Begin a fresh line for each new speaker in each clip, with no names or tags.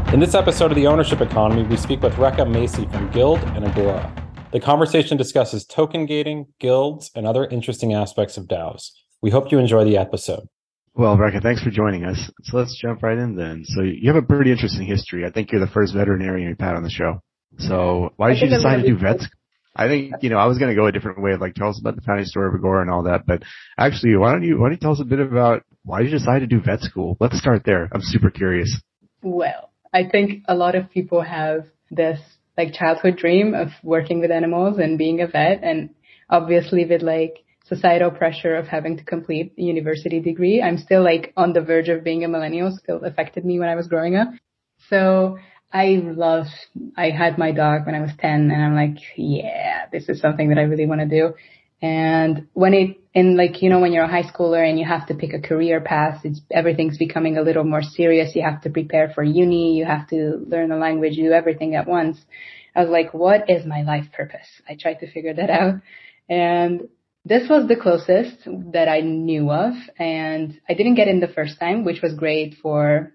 In this episode of The Ownership Economy, we speak with Rekha Macy from Guild and Agora. The conversation discusses token gating, guilds, and other interesting aspects of DAOs. We hope you enjoy the episode.
Well, Rekha, thanks for joining us. So let's jump right in then. So you have a pretty interesting history. I think you're the first veterinarian we've had on the show. So why did you decide to do vet school? I think, I was going to go a different way, like tell us about the founding story of Agora and all that. But actually, why don't you tell us a bit about why you decided to do vet school? Let's start there. I'm super curious.
Well, I think a lot of people have this childhood dream of working with animals and being a vet. And obviously with societal pressure of having to complete a university degree, I'm still on the verge of being a millennial, still affected me when I was growing up. So I had my dog when I was 10 and I'm like, yeah, this is something that I really want to do. And when you're a high schooler and you have to pick a career path, everything's becoming a little more serious. You have to prepare for uni. You have to learn a language, do everything at once. I was like, what is my life purpose? I tried to figure that out. And this was the closest that I knew of. And I didn't get in the first time, which was great for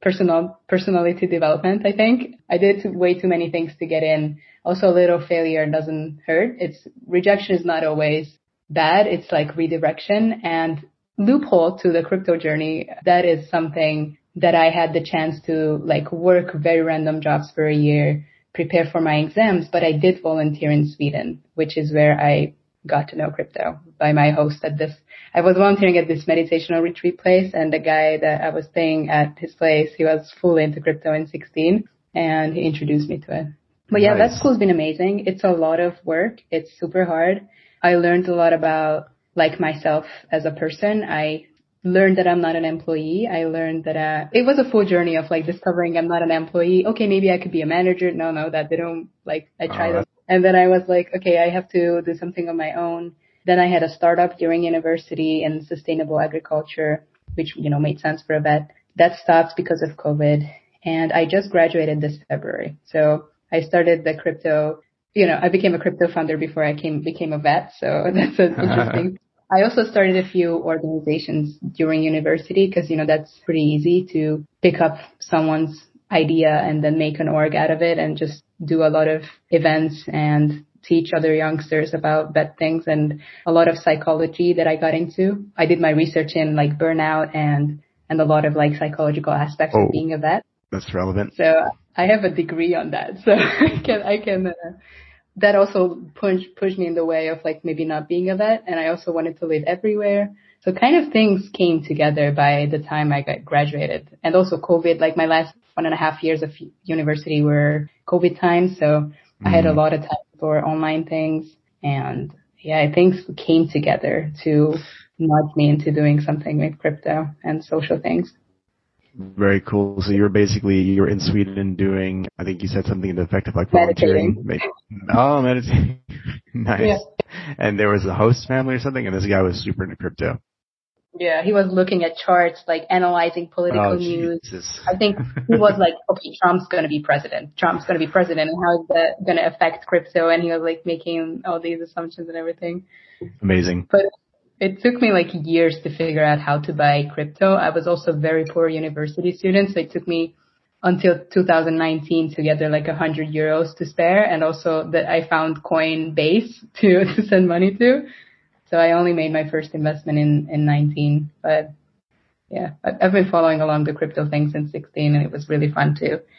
personality development, I think. I did way too many things to get in. Also, a little failure doesn't hurt. Rejection is not always bad. It's like redirection and loophole to the crypto journey. That is something that I had the chance to work very random jobs for a year, prepare for my exams, but I did volunteer in Sweden, which is where I got to know crypto by my host at this. I was volunteering at this meditational retreat place, and the guy that I was staying at his place, he was fully into crypto in 16, and he introduced me to it. But yeah,
Nice.
that school's been amazing. It's a lot of work. It's super hard. I learned a lot about myself as a person. I learned that I'm not an employee. I learned that it was a full journey of discovering I'm not an employee. Okay, maybe I could be a manager. No, that didn't I tried. And then I was like, okay, I have to do something on my own. Then I had a startup during university in sustainable agriculture, which, made sense for a vet. That stopped because of COVID. And I just graduated this February. So I started the crypto, I became a crypto founder before I became a vet. So that's interesting. I also started a few organizations during university because, that's pretty easy to pick up someone's idea and then make an org out of it and just do a lot of events and teach other youngsters about vet things and a lot of psychology that I got into. I did my research in burnout and a lot of psychological aspects of being a vet.
That's relevant.
So I have a degree on that. So I can that also pushed me in the way of maybe not being a vet. And I also wanted to live everywhere. So kind of things came together by the time I got graduated. And also COVID, my last 1.5 years of university were COVID times. So I had a lot of time for online things. And yeah, things came together to nudge me into doing something with crypto and social things.
Very cool. So you're in Sweden doing, I think you said something to the effect of volunteering. Meditating. Nice. Yeah. And there was a host family or something, and this guy was super into crypto.
Yeah, he was looking at charts, analyzing political news.
Jesus.
I think he was okay, Trump's going to be president, and how is that going to affect crypto? And he was making all these assumptions and everything.
Amazing.
But it took me years to figure out how to buy crypto. I was also a very poor university student, so it took me until 2019 to gather 100 euros to spare, and also that I found Coinbase to send money to. So I only made my first investment in 19, but yeah, I've been following along the crypto thing since 16, and it was really fun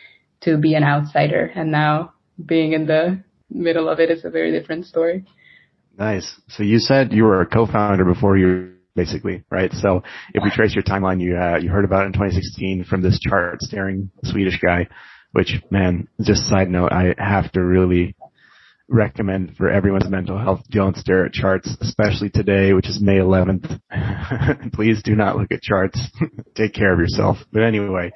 to be an outsider. And now being in the middle of it is a very different story.
Nice. So you said you were a co-founder before you basically, right? So if we trace your timeline, you heard about it in 2016 from this chart-staring Swedish guy, which, man, just side note, I have to really recommend for everyone's mental health, don't stare at charts, especially today, which is May 11th. Please do not look at charts. Take care of yourself. But anyway,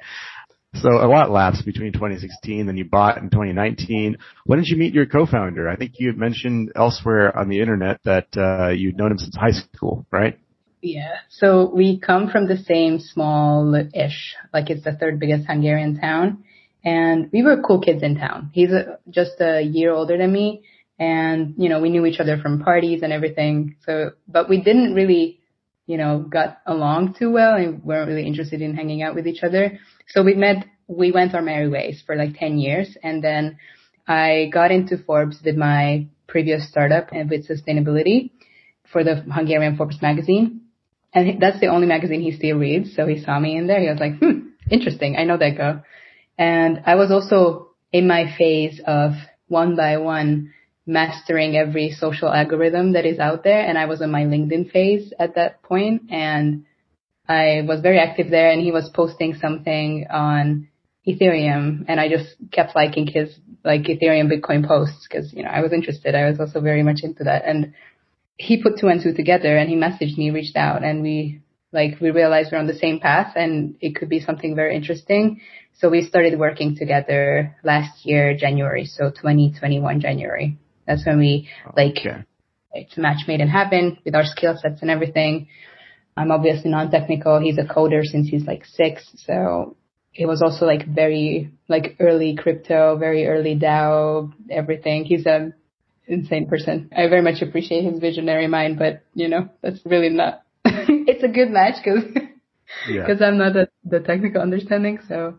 so a lot lapsed between 2016 and you bought in 2019. When did you meet your co-founder? I think you had mentioned elsewhere on the internet that you'd known him since high school, right?
Yeah. So we come from the same small-ish, it's the third biggest Hungarian town. And we were cool kids in town. He's just a year older than me. And, we knew each other from parties and everything. So, but we didn't really, got along too well and weren't really interested in hanging out with each other. So we met we went our merry ways for like 10 years. And then I got into Forbes with my previous startup and with sustainability for the Hungarian Forbes magazine. And that's the only magazine he still reads. So he saw me in there. He was like, interesting. I know that girl. And I was also in my phase of one by one mastering every social algorithm that is out there. And I was in my LinkedIn phase at that point, and I was very active there, and he was posting something on Ethereum, and I just kept liking his like Ethereum Bitcoin posts because, you know, I was interested. I was also very much into that. And he put 2 and 2 together, and he messaged me, reached out, and we realized we're on the same path and it could be something very interesting. So we started working together last year, January. So 2021, January. That's when we it's a match made and happen with our skill sets and everything. I'm obviously non-technical. He's a coder since he's like 6. So it was also like very like early crypto, very early DAO, everything. He's an insane person. I very much appreciate his visionary mind, but you know, that's really not, it's a good match because I'm not the technical understanding. So,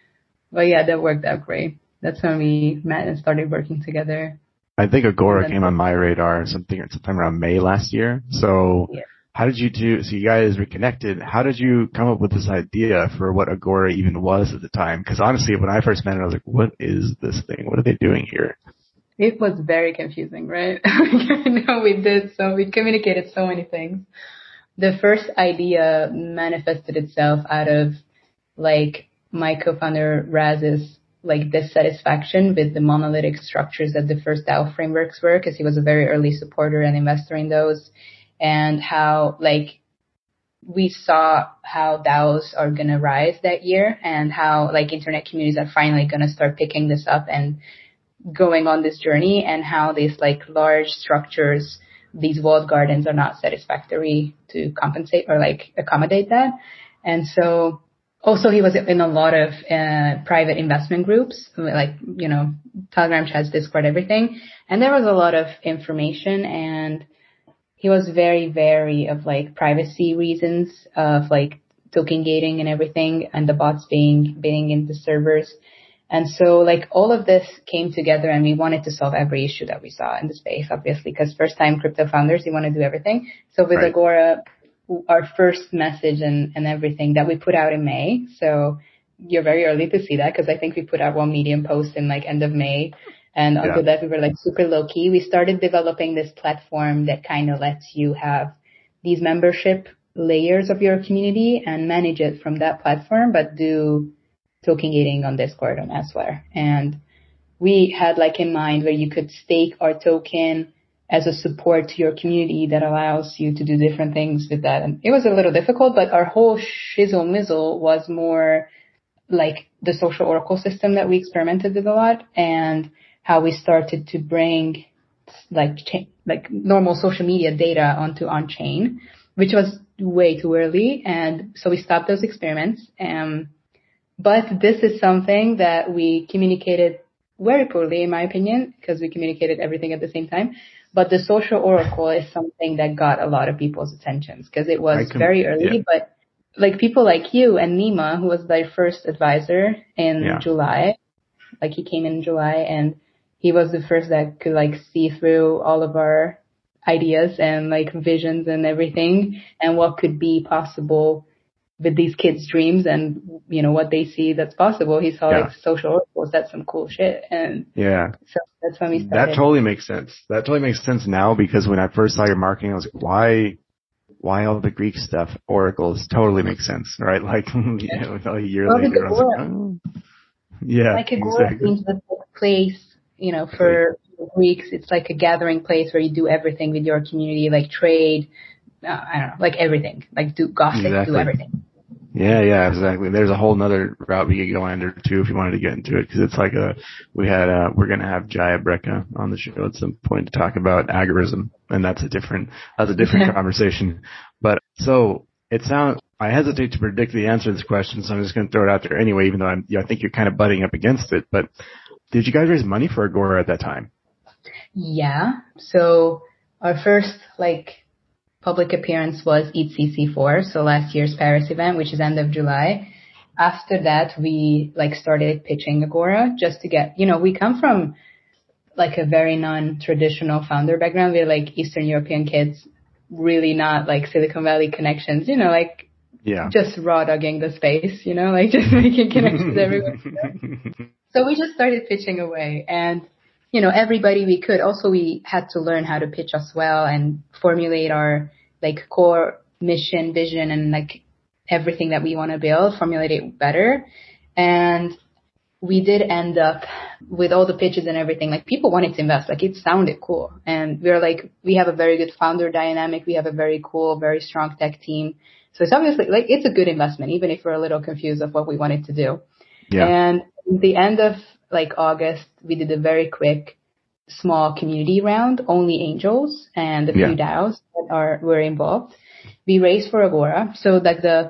but yeah, that worked out great. That's when we met and started working together.
I think Agora came on my radar sometime around May last year. So how did so you guys reconnected. How did you come up with this idea for what Agora even was at the time? Because honestly, when I first met it, I was like, what is this thing? What are they doing here?
It was very confusing, right? No, we communicated so many things. The first idea manifested itself out of like my co-founder Raz's like dissatisfaction with the monolithic structures that the first DAO frameworks were, because he was a very early supporter and investor in those, and how like we saw how DAOs are going to rise that year and how like internet communities are finally going to start picking this up and going on this journey, and how these like large structures, these walled gardens, are not satisfactory to compensate or like accommodate that. And so also he was in a lot of private investment groups, like, you know, Telegram chats, Discord, everything. And there was a lot of information, and he was very wary of like privacy reasons of like token gating and everything, and the bots being into servers. And so like all of this came together, and we wanted to solve every issue that we saw in the space, obviously, because first time crypto founders, you want to do everything. So with Agora, our first message and everything that we put out in May. So you're very early to see that, because I think we put out one Medium post in like end of May. And until that, we were like super low key. We started developing this platform that kind of lets you have these membership layers of your community and manage it from that platform, but do token gating on Discord and elsewhere. And we had like in mind where you could stake our token as a support to your community that allows you to do different things with that. And it was a little difficult, but our whole shizzle mizzle was more like the social oracle system that we experimented with a lot, and how we started to bring like normal social media data onto on-chain, which was way too early. And so we stopped those experiments. But this is something that we communicated very poorly, in my opinion, because we communicated everything at the same time. But the social oracle is something that got a lot of people's attentions, because it was very early. But like people like you and Nima, who was their first advisor in July, like he came in July, and he was the first that could like see through all of our ideas and like visions and everything, and what could be possible with these kids' dreams, and you know what they see that's possible. He saw like social oracles, that's some cool shit, and so that's when we started.
That totally makes sense. That totally makes sense now, because when I first saw your marketing, I was like, why all the Greek stuff? Oracles totally makes sense, right? Like you know, a year later, I was like, oh.
Like Agora seems like a place, you know, for Greeks, it's like a gathering place where you do everything with your community, like trade. I don't know, like everything, like do gossip, do everything.
Yeah, exactly. There's a whole nother route we could go under too if you wanted to get into it, because it's like we're going to have Jaya Breka on the show at some point to talk about agorism, and that's a different conversation. But so I hesitate to predict the answer to this question, so I'm just going to throw it out there anyway, even though I think you're kind of butting up against it. But did you guys raise money for Agora at that time?
Yeah. So our first public appearance was ETH CC4, so last year's Paris event, which is end of July. after that, we like started pitching Agora just to get, we come from like a very non-traditional founder background. We're like Eastern European kids, really not like Silicon Valley connections, like just raw dogging the space, like just making connections everywhere. So we just started pitching away, and, everybody we could. Also, we had to learn how to pitch as well and formulate our like core mission, vision, and like everything that we want to build, formulate it better. And we did end up with all the pitches and everything, like people wanted to invest, like it sounded cool. And we were like, we have a very good founder dynamic. We have a very cool, very strong tech team. So it's obviously like, it's a good investment, even if we're a little confused of what we wanted to do. Yeah. And at the end of like August, we did a very quick, small community round, only angels and a few DAOs that were involved. We raised for Agora. So like the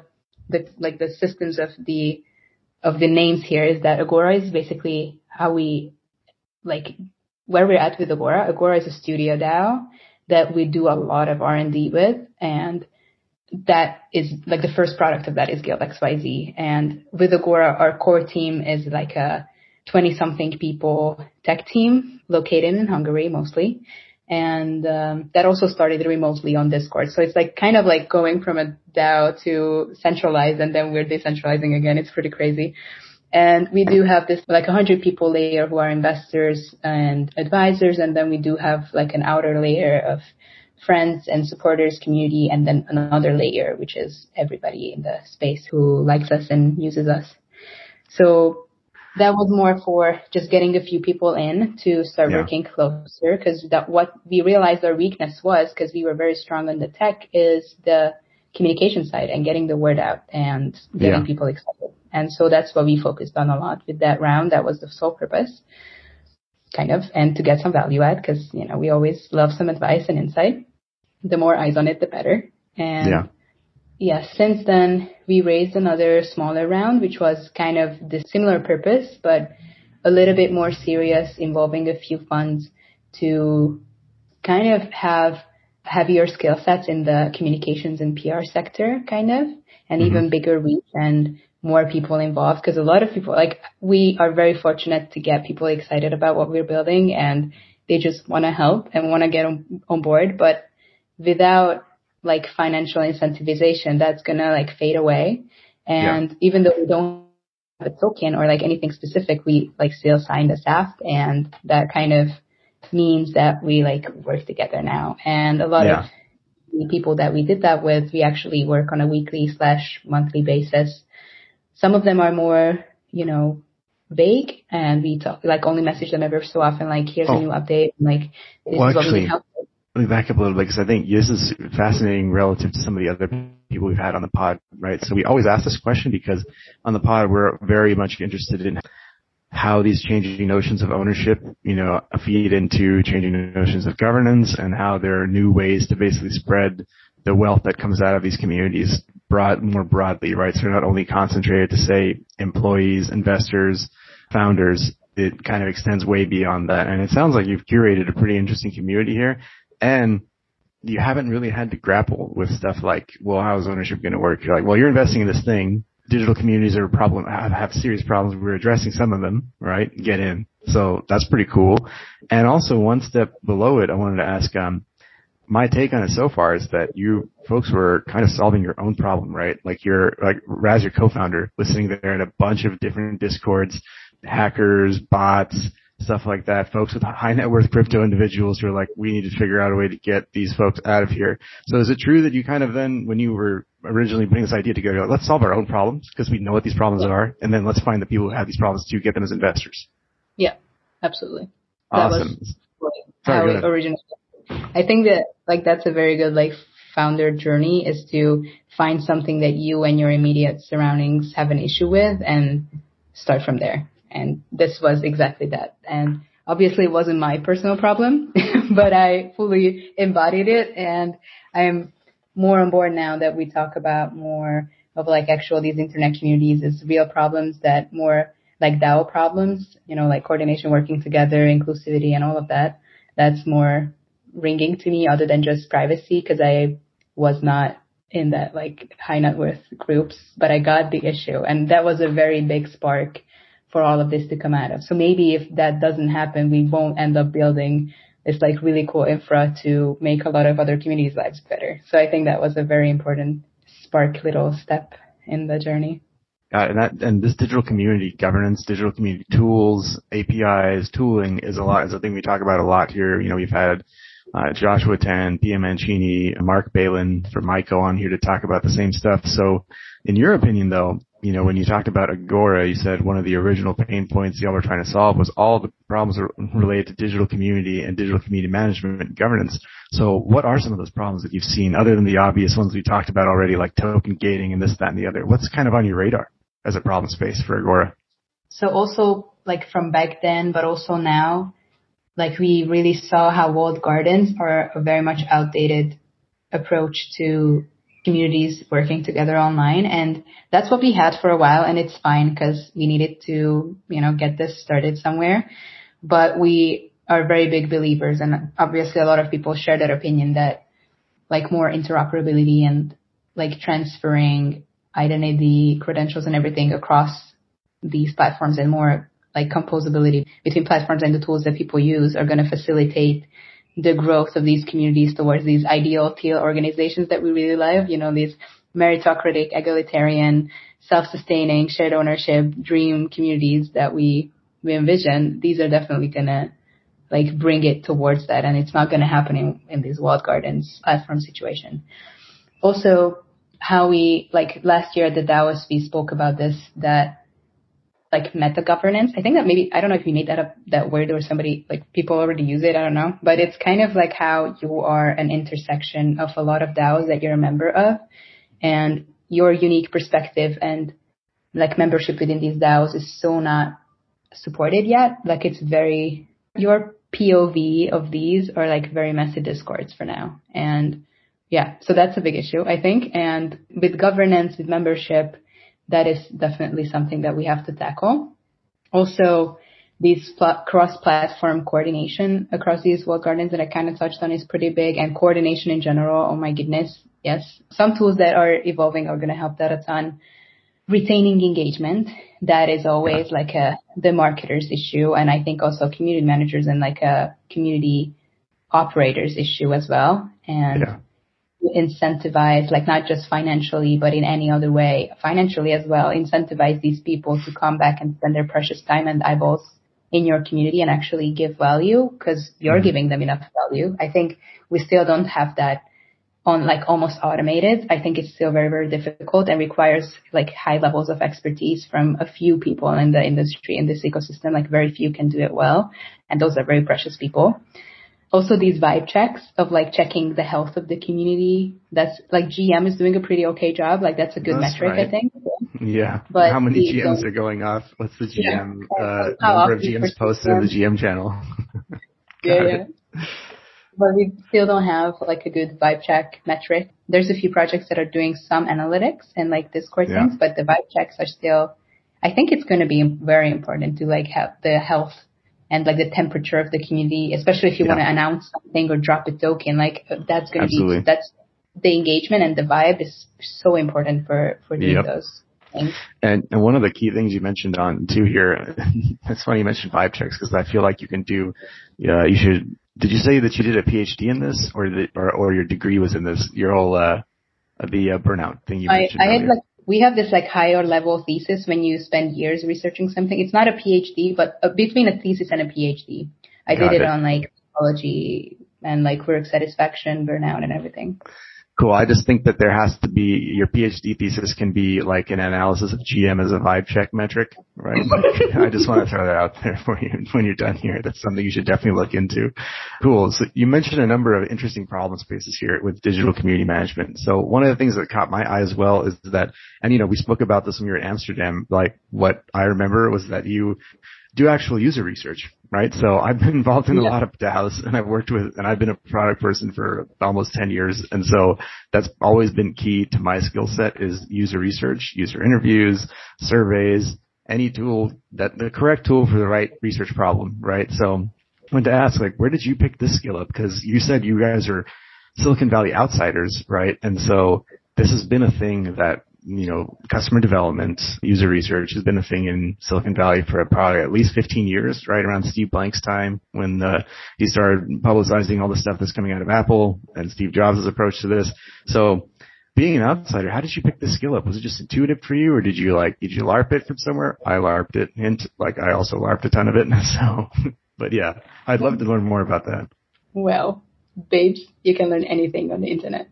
systems of the names here is that Agora is basically how we, like, where we're at with Agora. Agora is a studio DAO that we do a lot of R&D with, and that is like the first product of that is Guild XYZ. And with Agora, our core team is like a 20-something people tech team located in Hungary mostly. And that also started remotely on Discord. So it's like kind of like going from a DAO to centralized, and then we're decentralizing again. It's pretty crazy. And we do have this like 100 people layer who are investors and advisors. And then we do have like an outer layer of friends and supporters community, and then another layer, which is everybody in the space who likes us and uses us. So that was more for just getting a few people in to start working closer, because what we realized our weakness was, because we were very strong on the tech, is the communication side and getting the word out and getting people excited. And so that's what we focused on a lot with that round. That was the sole purpose, kind of, and to get some value add, because, we always love some advice and insight. The more eyes on it, the better. And since then, we raised another smaller round, which was kind of the similar purpose, but a little bit more serious, involving a few funds to kind of have heavier skill sets in the communications and PR sector, kind of, and even bigger reach and more people involved. Because a lot of people, like, we are very fortunate to get people excited about what we're building, and they just want to help and want to get on board. But without like financial incentivization, that's gonna like fade away. And even though we don't have a token or like anything specific, we like still signed a SAFT, and that kind of means that we like work together now. And a lot of the people that we did that with, we actually work on a weekly/monthly basis. Some of them are more, vague, and we talk, like, only message them every so often, like, here's a new update, and like, this is what we need help with.
Let me back up a little bit, because I think this is fascinating relative to some of the other people we've had on the pod, right? So we always ask this question because on the pod, we're very much interested in how these changing notions of ownership, feed into changing notions of governance, and how there are new ways to basically spread the wealth that comes out of these communities more broadly, right? So they're not only concentrated to, say, employees, investors, founders. It kind of extends way beyond that. And it sounds like you've curated a pretty interesting community here. And you haven't really had to grapple with stuff like, well, how is ownership going to work? You're like, well, you're investing in this thing. Digital communities are have serious problems. We're addressing some of them, right? Get in. So that's pretty cool. And also, one step below it, I wanted to ask, my take on it so far is that you folks were kind of solving your own problem, right? Like Raz, your co-founder, was sitting there in a bunch of different Discords, hackers, bots, stuff like that, folks with high net worth crypto individuals who are like, we need to figure out a way to get these folks out of here. So is it true that you kind of then, when you were originally putting this idea together, let's solve our own problems because we know what these problems are, and then let's find the people who have these problems to get them as investors?
Yeah, absolutely.
Awesome.
That was how it originated. I think that like that's a very good like founder journey, is to find something that you and your immediate surroundings have an issue with and start from there. And this was exactly that. And obviously it wasn't my personal problem, but I fully embodied it. And I'm more on board now that we talk about more of like actual these internet communities as real problems, that more like DAO problems, like coordination, working together, inclusivity, and all of that. That's more ringing to me, other than just privacy, because I was not in that like high net worth groups, but I got the issue. And that was a very big spark for all of this to come out of. So maybe if that doesn't happen, we won't end up building this like really cool infra to make a lot of other communities' lives better. So I think that was a very important spark little step in the journey.
And this digital community governance, digital community tools, APIs, tooling is a thing we talk about a lot here. You know, we've had Joshua Tan, Pia Mancini, Mark Balin from MICO on here to talk about the same stuff. So in your opinion, though, you know, when you talked about Agora, you said one of the original pain points y'all were trying to solve was all the problems related to digital community and digital community management and governance. So what are some of those problems that you've seen other than the obvious ones we talked about already, like token gating and this, that, and the other? What's kind of on your radar as a problem space for Agora?
So also like from back then, but also now, like we really saw how walled gardens are a very much outdated approach to communities working together online. And that's what we had for a while. And it's fine because we needed to, you know, get this started somewhere. But we are very big believers. And obviously a lot of people share that opinion that like more interoperability and like transferring identity, credentials and everything across these platforms and more like composability between platforms and the tools that people use are going to facilitate the growth of these communities towards these ideal teal organizations that we really love, you know, these meritocratic, egalitarian, self-sustaining, shared ownership, dream communities that we envision. These are definitely going to like bring it towards that. And it's not going to happen in these walled gardens platform situation. Also, how we, like last year at the Davos, we spoke about this, that like meta governance. I think that maybe, I don't know if you made that up, that word, or somebody, like people already use it. I don't know, but it's kind of like how you are an intersection of a lot of DAOs that you're a member of, and your unique perspective and like membership within these DAOs is so not supported yet. Like it's very, your POV of these are like very messy discords for now. And yeah, so that's a big issue, I think. And with governance, with membership, that is definitely something that we have to tackle. Also, these cross-platform coordination across these walled gardens that I kind of touched on is pretty big, and coordination in general. Oh my goodness. Yes. Some tools that are evolving are going to help that a ton. Retaining engagement. That is always like the marketer's issue. And I think also community managers and like a community operators issue as well. And incentivize, like not just financially, but in any other way, financially as well, incentivize these people to come back and spend their precious time and eyeballs in your community and actually give value, because you're giving them enough value. I think we still don't have that on like almost automated. I think it's still very, very difficult and requires like high levels of expertise from a few people in the industry, in this ecosystem. Like very few can do it well. And those are very precious people. Also, these vibe checks of like checking the health of the community. That's like GM is doing a pretty okay job. Like that's a good metric, right. I think.
Yeah. But how many GMs are going off? What's the GM number of GMs posted in the GM channel?
Yeah. But we still don't have like a good vibe check metric. There's a few projects that are doing some analytics and like Discord things, but the vibe checks are still, I think it's going to be very important to like have the health and like the temperature of the community, especially if you want to announce something or drop a token, like that's going to be, that's the engagement and the vibe is so important for doing those things.
And one of the key things you mentioned on too here, it's funny you mentioned vibe checks because I feel like you can do, you should, did you say that you did a PhD in this or your degree was in this, your whole, the burnout thing you mentioned?
I had we have this like higher level thesis when you spend years researching something. It's not a PhD, but between a thesis and a PhD. I did it on like psychology and like work satisfaction, burnout and everything.
Cool. I just think that there has to be, your PhD thesis can be like an analysis of GM as a vibe check metric, right? I just want to throw that out there for you when you're done here. That's something you should definitely look into. Cool. So you mentioned a number of interesting problem spaces here with digital community management. So one of the things that caught my eye as well is that, and we spoke about this when we were in Amsterdam, like what I remember was that you do actual user research, right? So I've been involved in a lot of DAOs and I've been a product person for almost 10 years. And so that's always been key to my skill set is user research, user interviews, surveys, any tool the correct tool for the right research problem, right? So I wanted to ask, like, where did you pick this skill up? Because you said you guys are Silicon Valley outsiders, right? And so this has been a thing that, customer development, user research has been a thing in Silicon Valley for probably at least 15 years, right around Steve Blank's time when he started publicizing all the stuff that's coming out of Apple and Steve Jobs' approach to this. So being an outsider, how did you pick this skill up? Was it just intuitive for you, or did you LARP it from somewhere? I LARPed it. Hint, I also LARPed a ton of it. So, but yeah, I'd love to learn more about that.
Well, babes, you can learn anything on the internet.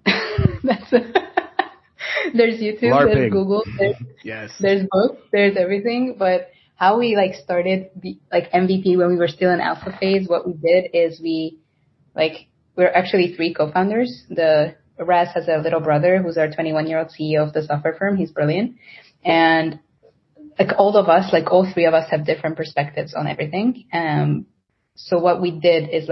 There's YouTube,
LARPing.
There's Google, there's books, there's everything. But how we started MVP when we were still in alpha phase, what we did is we're actually 3 co-founders. Raz has a little brother who's our 21-year-old CEO of the software firm. He's brilliant. And all of us, all 3 of us have different perspectives on everything. So what we did is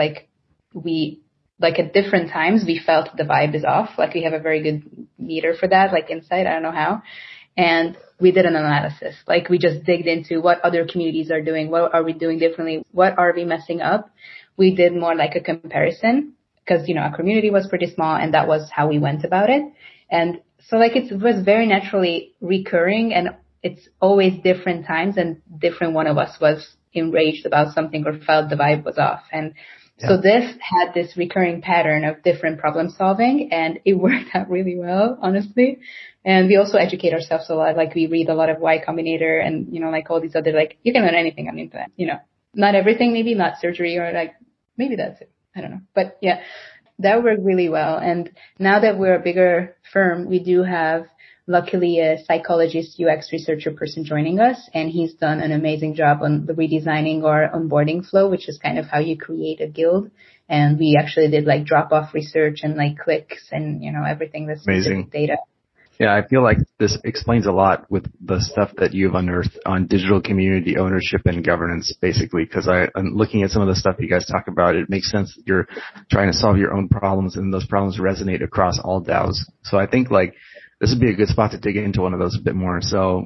at different times we felt the vibe is off. We have a very good meter for that, insight. I don't know how. And we did an analysis. We just digged into what other communities are doing. What are we doing differently? What are we messing up? We did more a comparison because, our community was pretty small and that was how we went about it. And so it was very naturally recurring, and it's always different times and different one of us was enraged about something or felt the vibe was off. And so this had this recurring pattern of different problem solving, and it worked out really well, honestly. And we also educate ourselves a lot. We read a lot of Y Combinator and, all these other, you can learn anything on the internet, not everything, maybe not surgery or maybe that's it. I don't know. But yeah, that worked really well. And now that we're a bigger firm, we do have luckily a psychologist, UX researcher person joining us, and he's done an amazing job on the redesigning our onboarding flow, which is kind of how you create a guild. And we actually did drop-off research and clicks and, everything that's
amazing
data.
Yeah, I feel like this explains a lot with the stuff that you've unearthed on digital community ownership and governance, basically, because I'm looking at some of the stuff you guys talk about. It makes sense that you're trying to solve your own problems, and those problems resonate across all DAOs. So I think this would be a good spot to dig into one of those a bit more. So,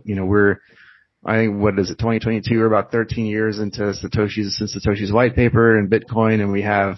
I think, 2022? We're about 13 years into Satoshi's white paper and Bitcoin, and we have,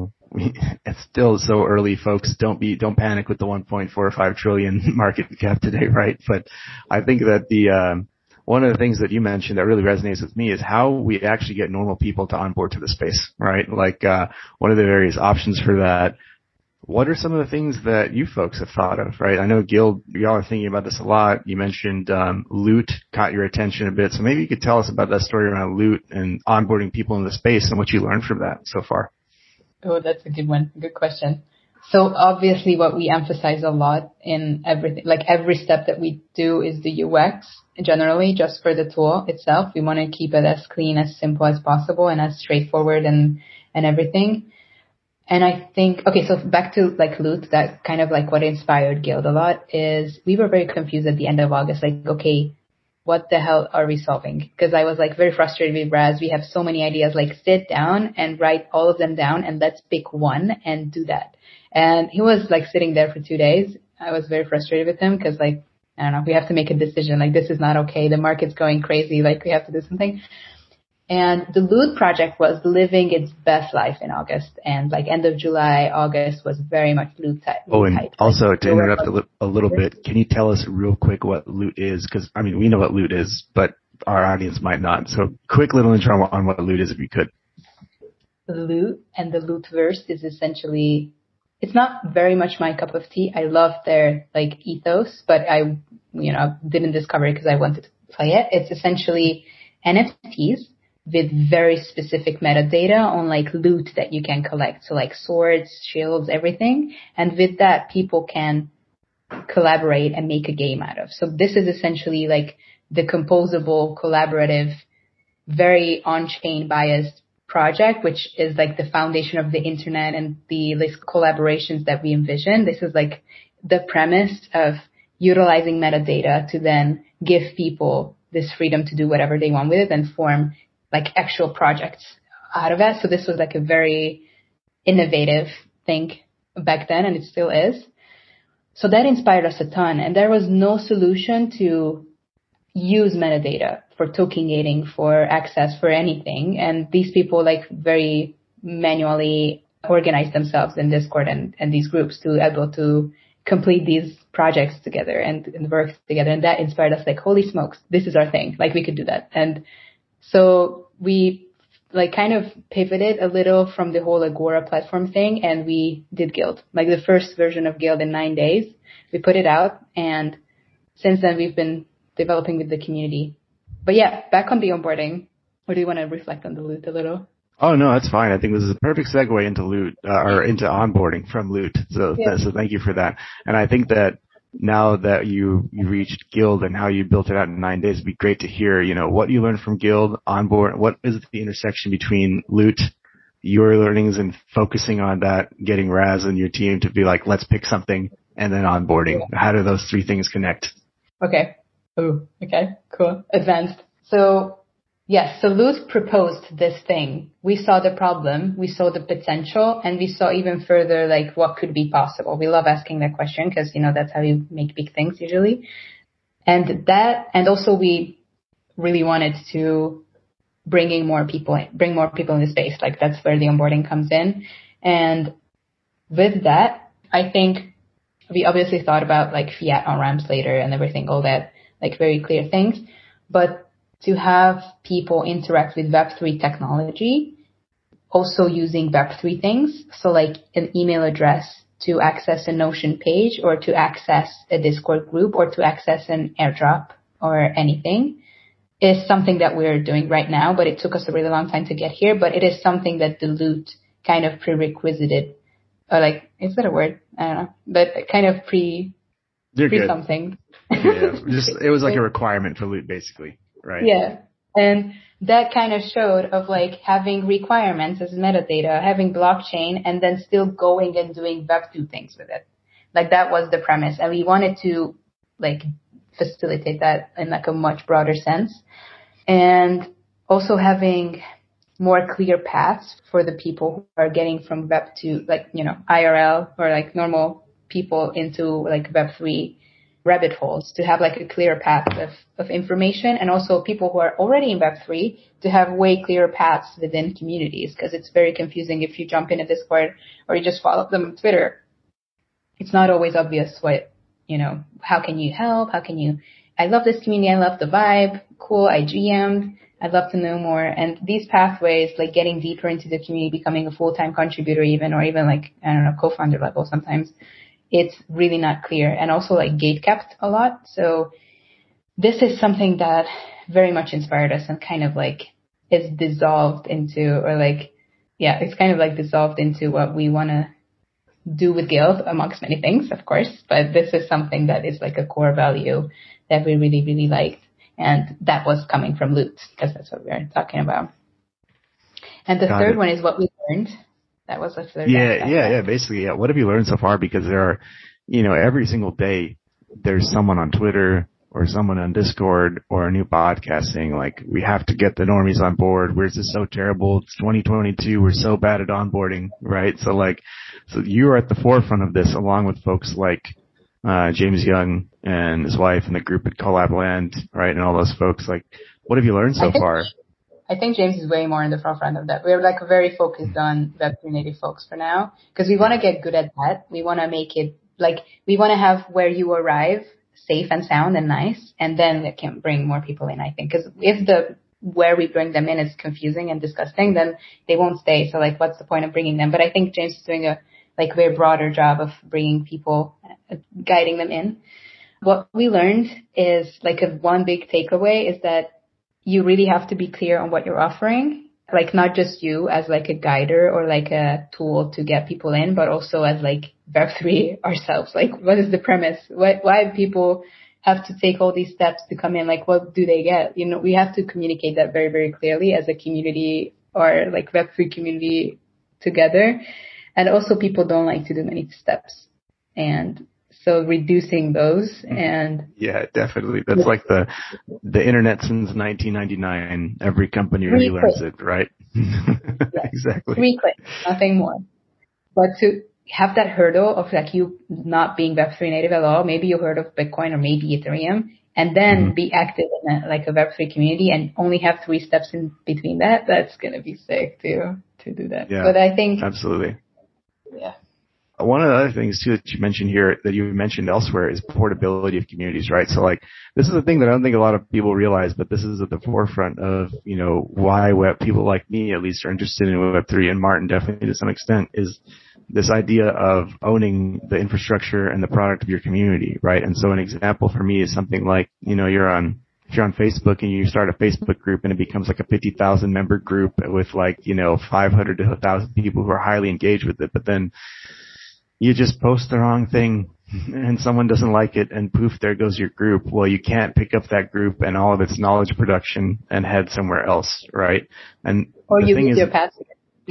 it's still so early, folks. Don't panic with the 1.45 trillion market cap today, right? But I think that one of the things that you mentioned that really resonates with me is how we actually get normal people to onboard to the space, right? One of the various options for that. What are some of the things that you folks have thought of, right? I know, Guild, y'all are thinking about this a lot. You mentioned Loot caught your attention a bit. So maybe you could tell us about that story around Loot and onboarding people in the space and what you learned from that so far.
Oh, that's a good one. Good question. So obviously what we emphasize a lot in everything, every step that we do is the UX generally, just for the tool itself. We want to keep it as clean, as simple as possible and as straightforward and everything. And I think, okay, so back to Loot, that kind of what inspired Guild a lot is we were very confused at the end of August, okay, what the hell are we solving? Because I was very frustrated with Raz. We have so many ideas, sit down and write all of them down and let's pick one and do that. And he was sitting there for 2 days. I was very frustrated with him because I don't know, we have to make a decision. This is not okay. The market's going crazy. We have to do something. And the Loot project was living its best life in August. And end of July, August was very much Loot type.
Oh, and also to interrupt a little bit, can you tell us real quick what Loot is? Because, we know what Loot is, but our audience might not. So quick little intro on what Loot is, if you could.
Loot and the Lootverse is essentially, it's not very much my cup of tea. I love their ethos, but I, didn't discover it because I wanted to play it. It's essentially NFTs with very specific metadata on loot that you can collect. So swords, shields, everything. And with that, people can collaborate and make a game out of. So this is essentially the composable, collaborative, very on-chain biased project, which is the foundation of the internet and the collaborations that we envision. This is the premise of utilizing metadata to then give people this freedom to do whatever they want with it and form actual projects out of it. So this was a very innovative thing back then, and it still is. So that inspired us a ton. And there was no solution to use metadata for token gating, for access, for anything. And these people very manually organized themselves in Discord and these groups to able to complete these projects together and work together. And that inspired us, like, holy smokes, this is our thing. Like, we could do that. And so we like kind of pivoted a little from the whole Agora platform thing, and we did Guild, like the first version of Guild in 9 days. We put it out, and since then we've been developing with the community. But yeah, back on the onboarding, or do you want to reflect on the Loot a little?
Oh, no, that's fine. I think this is a perfect segue into Loot, or into onboarding from Loot. So thank you for that. And I think that now that you reached Guild and how you built it out in 9 days, it'd be great to hear, what you learned from Guild, onboard, what is the intersection between Loot, your learnings, and focusing on that, getting Raz and your team to be like, let's pick something, and then onboarding. How do those three things connect?
Okay. Oh, okay, cool. Advanced. So, yes, so Loot proposed this thing. We saw the problem, we saw the potential, and we saw even further, like, what could be possible. We love asking that question because, that's how you make big things usually. And also we really wanted to bring more people in the space. Like, that's where the onboarding comes in. And with that, I think we obviously thought about, like, fiat on-ramps later and everything, all that, like, very clear things. But to have people interact with Web3 technology, also using Web3 things, so like an email address to access a Notion page, or to access a Discord group, or to access an airdrop or anything, is something that we're doing right now, but it took us a really long time to get here. But it is something that the Loot kind of prerequisited, or like, is that a word? I don't know, but kind of pre something.
Yeah, it was like a requirement for Loot, basically. Right.
Yeah. And that kind of showed of like having requirements as metadata, having blockchain, and then still going and doing Web2 things with it. Like, that was the premise. And we wanted to like facilitate that in like a much broader sense. And also having more clear paths for the people who are getting from Web2, like, IRL or like normal people into like Web3 rabbit holes, to have like a clear path of information, and also people who are already in Web3 to have way clearer paths within communities, because it's very confusing if you jump in a Discord or you just follow them on Twitter. It's not always obvious what, how can you help? I love this community. I love the vibe. Cool. I GM'd. I'd love to know more. And these pathways, like getting deeper into the community, becoming a full-time contributor even, or even like, I don't know, co-founder level sometimes, it's really not clear, and also like gate kept a lot. So this is something that very much inspired us and kind of like is dissolved into, or like, yeah, it's kind of like dissolved into what we want to do with Guild, amongst many things, of course. But this is something that is like a core value that we really, really liked. And that was coming from Loot, because that's what we were talking about. And the third one is what we learned. That was the third.
Yeah. Basically, yeah. What have you learned so far? Because there are, every single day there's someone on Twitter or someone on Discord or a new podcast saying like, we have to get the normies on board. Where's this so terrible? It's 2022. We're so bad at onboarding, right? So you're at the forefront of this, along with folks like James Young and his wife and the group at Collab Land, right? And all those folks. Like, what have you learned so far?
I think James is way more in the forefront of that. We're like very focused on Web3 native folks for now, because we want to get good at that. We want to make it like, we want to have where you arrive safe and sound and nice, and then we can bring more people in, I think. Because if where we bring them in is confusing and disgusting, then they won't stay. So like, what's the point of bringing them? But I think James is doing a like very broader job of bringing people, guiding them in. What we learned is like one big takeaway is that you really have to be clear on what you're offering, like not just you as like a guider or like a tool to get people in, but also as like Web3 ourselves. Like, what is the premise? Why people have to take all these steps to come in? Like, what do they get? We have to communicate that very, very clearly as a community, or like Web3 community together. And also, people don't like to do many steps. And so reducing those, and
yeah, definitely. That's like the internet since 1999. Every company really learns it, right?
Yeah.
Exactly.
3 clicks, nothing more. But to have that hurdle of like you not being Web3 native at all, maybe you heard of Bitcoin or maybe Ethereum, and then be active in like a Web3 community and only have 3 steps in between that's gonna be sick to do that.
Yeah,
but I think
absolutely.
Yeah.
one of the other things too that you mentioned here, that you mentioned elsewhere, is portability of communities, right? So like, this is a thing that I don't think a lot of people realize, but this is at the forefront of, why people like me at least are interested in Web3, and Martin definitely to some extent, is this idea of owning the infrastructure and the product of your community, right? And so an example for me is something like, if you're on Facebook and you start a Facebook group and it becomes like a 50,000 member group with 500 to 1,000 people who are highly engaged with it, but then you just post the wrong thing and someone doesn't like it and poof, there goes your group. Well, you can't pick up that group and all of its knowledge production and head somewhere else, right? And
or you lose your password.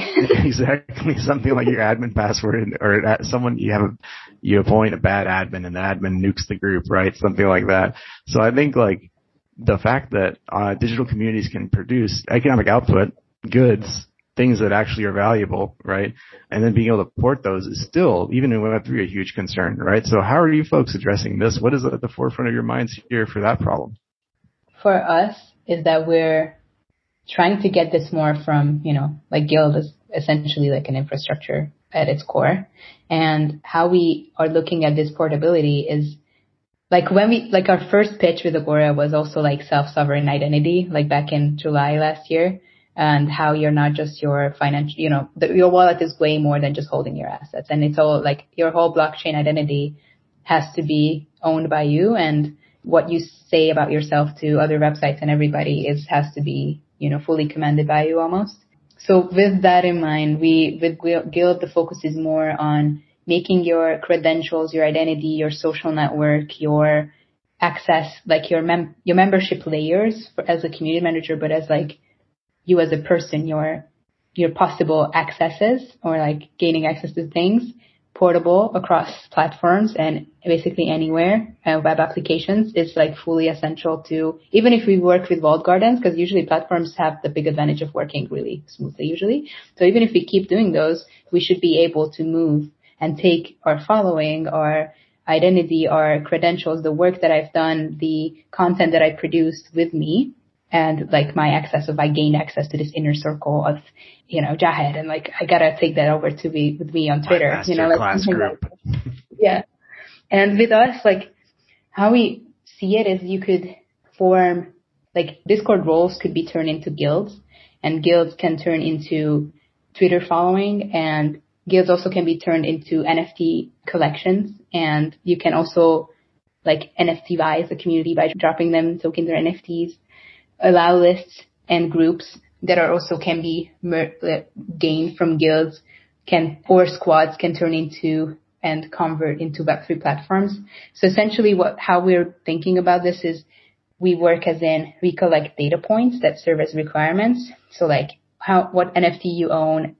Exactly. Something like your admin password, or someone you appoint a bad admin and the admin nukes the group, right? Something like that. So I think like the fact that digital communities can produce economic output, goods, things that actually are valuable, right? And then being able to port those is still, even in Web3, a huge concern, right? So how are you folks addressing this? What is at the forefront of your minds here for that problem?
For us is that we're trying to get this more from, like Guild is essentially like an infrastructure at its core. And how we are looking at this portability is like our first pitch with Agora was also like self-sovereign identity, like back in July last year, and how you're not just your financial, your wallet is way more than just holding your assets. And it's all like your whole blockchain identity has to be owned by you, and what you say about yourself to other websites and everybody has to be, fully commanded by you almost. So with that in mind, with Guild, the focus is more on making your credentials, your identity, your social network, your access, like your membership layers as a community manager, but as like you as a person, your possible accesses or like gaining access to things, portable across platforms and basically anywhere, web applications is like fully essential to, even if we work with walled gardens, because usually platforms have the big advantage of working really smoothly usually. So even if we keep doing those, we should be able to move and take our following, our identity, our credentials, the work that I've done, the content that I produced with me, and like my access, if I gained access to this inner circle of, Jahed, and like I gotta take that over to be with me on Twitter,
like class group.
Yeah. And with us, like how we see it is you could form, like Discord roles could be turned into guilds, and guilds can turn into Twitter following, and guilds also can be turned into NFT collections, and you can also like NFT-vise the community by dropping them tokens or NFTs, allow lists and groups that are also can be gained from guilds or squads can turn into and convert into Web3 platforms. So essentially how we're thinking about this is we work as in we collect data points that serve as requirements. So like what NFT you own,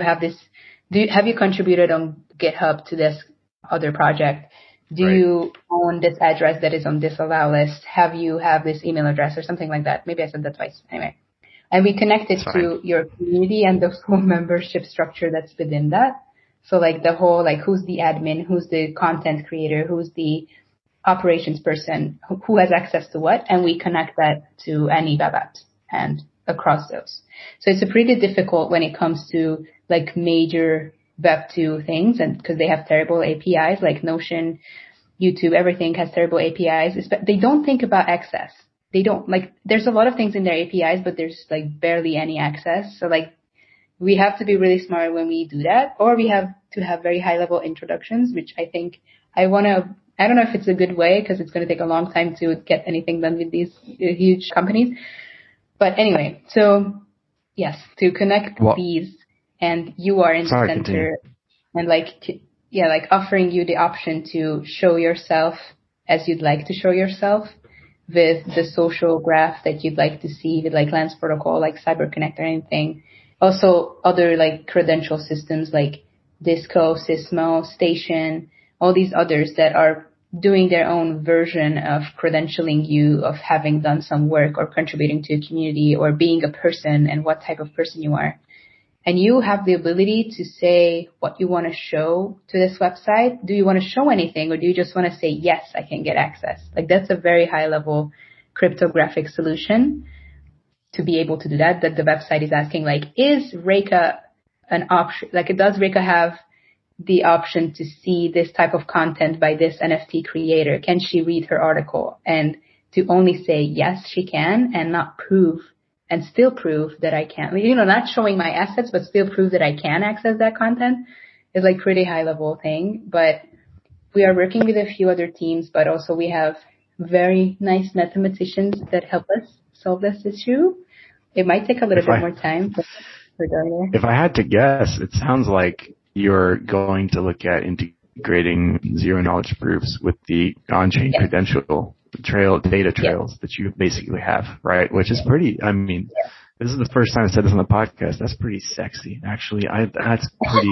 have you contributed on GitHub to this other project? Do you own this address that is on this allow list? Have this email address or something like that? Maybe I said that twice. Anyway. And we connect it to your community and the full membership structure that's within that. So like the whole, like who's the admin, who's the content creator, who's the operations person, who has access to what, and we connect that to any web apps and across those. So it's a pretty difficult when it comes to like major Web2 things, and because they have terrible APIs like Notion, YouTube, everything has terrible APIs. They don't think about access. They don't like, there's a lot of things in their APIs, but there's like barely any access. So like we have to be really smart when we do that, or we have to have very high level introductions, which I think I don't know if it's a good way because it's going to take a long time to get anything done with these huge companies. But anyway, so yes, to connect these, and you are in the center.
Continue.
And like offering you the option to show yourself as you'd like to show yourself with the social graph that you'd like to see with like Lens Protocol, like CyberConnect or anything. Also other like credential systems like Disco, Sysmo, Station, all these others that are doing their own version of credentialing you, of having done some work or contributing to a community or being a person and what type of person you are. And you have the ability to say what you want to show to this website. Do you want to show anything, or do you just want to say, yes, I can get access? Like that's a very high level cryptographic solution to be able to do that the website is asking, like, is Reka an option? Like, does Reka have the option to see this type of content by this NFT creator? Can she read her article? And to only say, yes, she can, and not prove, and still prove that I can, not showing my assets, but still prove that I can access that content is like pretty high level thing. But we are working with a few other teams, but also we have very nice mathematicians that help us solve this issue. It might take a little bit more time.
If I had to guess, it sounds like you're going to look at integrating zero knowledge proofs with the on-chain credential data trails that you basically have, right? Which is pretty, this is the first time I said this on the podcast. That's pretty sexy, actually. That's pretty